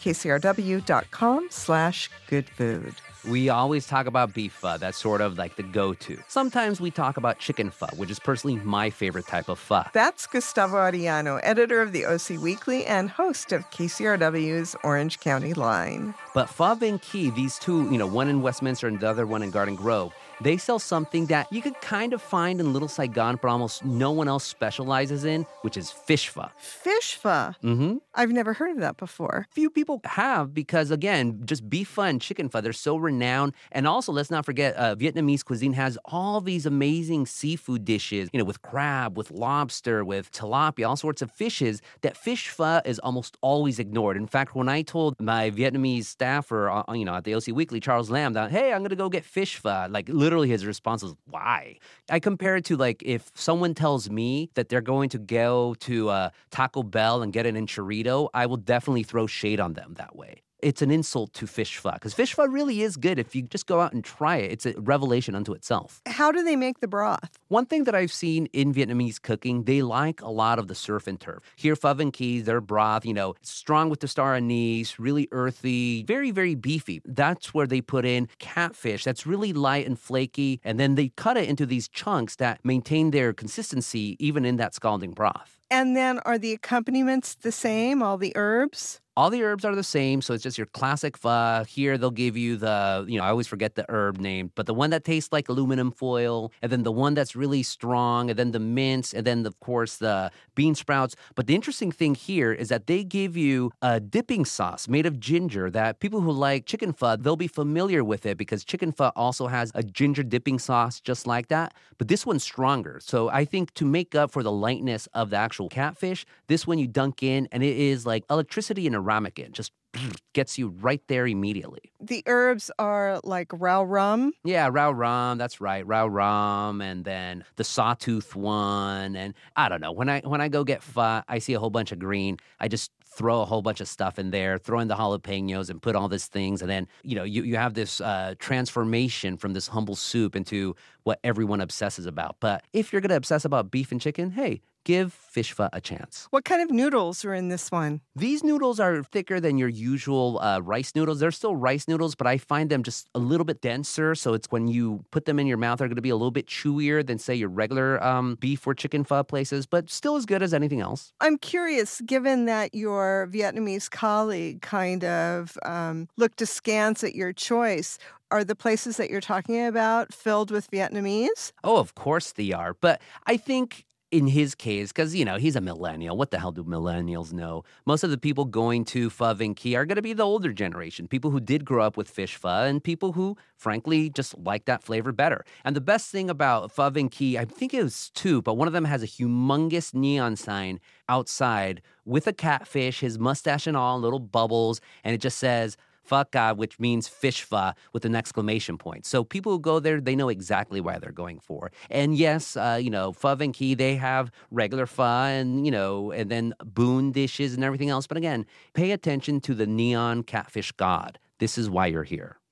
E: kcrw.com slash good food.
S: We always talk about beef pho. That's sort of like the go-to. Sometimes we talk about chicken pho, which is personally my favorite type of pho.
E: That's Gustavo Arellano, editor of the O C Weekly and host of K C R W's Orange County Line.
S: But Pho Vin Key, these two, you know, one in Westminster and the other one in Garden Grove, they sell something that you could kind of find in Little Saigon, but almost no one else specializes in, which is fish pho.
E: Fish pho?
S: Mm-hmm.
E: I've never heard of that before.
S: Few people have because, again, just beef pho and chicken pho, they're so renowned. And also, let's not forget, uh, Vietnamese cuisine has all these amazing seafood dishes, you know, with crab, with lobster, with tilapia, all sorts of fishes, that fish pho is almost always ignored. In fact, when I told my Vietnamese staffer, uh, you know, at the O C Weekly, Charles Lam, that, hey, I'm going to go get fish pho, like, literally his response was, why? I compare it to, like, if someone tells me that they're going to go to uh, Taco Bell and get an enchilada, I will definitely throw shade on them that way. It's an insult to fish pho, because fish pho really is good if you just go out and try it. It's a revelation unto itself.
E: How do they make the broth?
S: One thing that I've seen in Vietnamese cooking, they like a lot of the surf and turf. Here, Pho Vin Key, their broth, you know, strong with the star anise, really earthy, very, very beefy. That's where they put in catfish that's really light and flaky, and then they cut it into these chunks that maintain their consistency even in that scalding broth.
E: And then are the accompaniments the same, all the herbs?
S: All the herbs are the same, so it's just your classic pho. Here, they'll give you the, you know, I always forget the herb name, but the one that tastes like aluminum foil, and then the one that's really strong, and then the mince, and then, of course, the bean sprouts. But the interesting thing here is that they give you a dipping sauce made of ginger that people who like chicken pho, they'll be familiar with it because chicken pho also has a ginger dipping sauce just like that. But this one's stronger. So I think to make up for the lightness of the actual catfish, this one you dunk in, and it is like electricity in a ramekin, just gets you right there immediately.
E: The herbs are like rao rum?
S: Yeah, rao rum, that's right, rao rum, and then the sawtooth one, and I don't know, when I when I go get pho, I see a whole bunch of green, I just throw a whole bunch of stuff in there, throw in the jalapenos and put all these things, and then, you know, you, you have this uh, transformation from this humble soup into what everyone obsesses about. But if you're going to obsess about beef and chicken, hey, give fish pho a chance.
E: What kind of noodles are in this one?
S: These noodles are thicker than your usual uh, rice noodles. They're still rice noodles, but I find them just a little bit denser. So it's when you put them in your mouth, they're going to be a little bit chewier than, say, your regular um, beef or chicken pho places, but still as good as anything else.
E: I'm curious, given that your Vietnamese colleague kind of um, looked askance at your choice, are the places that you're talking about filled with Vietnamese?
S: Oh, of course they are. But I think in his case, because, you know, he's a millennial. What the hell do millennials know? Most of the people going to Pho Vin Key are going to be the older generation, people who did grow up with fish pho and people who, frankly, just like that flavor better. And the best thing about Pho Vin Key, I think it was two, but one of them has a humongous neon sign outside with a catfish, his mustache and all, little bubbles, and it just says, Pho Ca, which means fish pho with an exclamation point. So people who go there, they know exactly why they're going for. And yes, uh, you know, Pho Vin Key, they have regular pho and, you know, and then boon dishes and everything else. But again, pay attention to the neon catfish god. This is why you're here.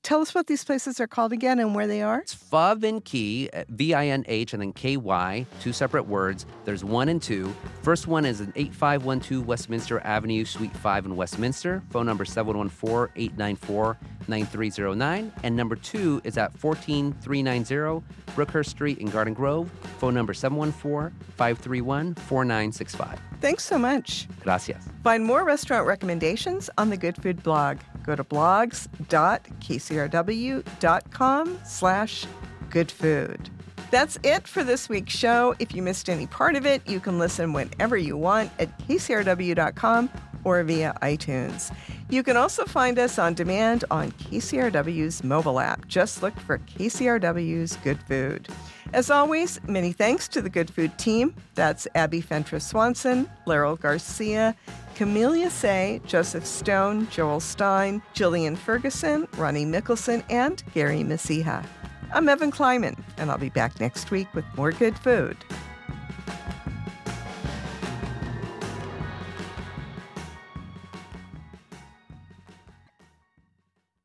E: Tell us what these places are called again and where they are.
S: It's Pho Vinh Ky, V I N H, and then K Y, two separate words. There's one and two. First one is in eighty-five twelve Westminster Avenue, Suite five in Westminster. Phone number seven one four, eight nine four, nine three zero nine. And number two is at fourteen three ninety Brookhurst Street in Garden Grove. Phone number seven one four, five three one, four nine six five.
E: Thanks so much.
S: Gracias.
E: Find more restaurant recommendations on the Good Food blog. Go to blogs.kcrw.com slash goodfood. That's it for this week's show. If you missed any part of it, you can listen whenever you want at k c r w dot com or via iTunes. You can also find us on demand on K C R W's mobile app. Just look for K C R W's Good Food. As always, many thanks to the Good Food team. That's Abby Fentress-Swanson, Laurel Garcia, Camelia Say, Joseph Stone, Joel Stein, Jillian Ferguson, Ronnie Mickelson, and Gary Messija. I'm Evan Kleiman, and I'll be back next week with more good food.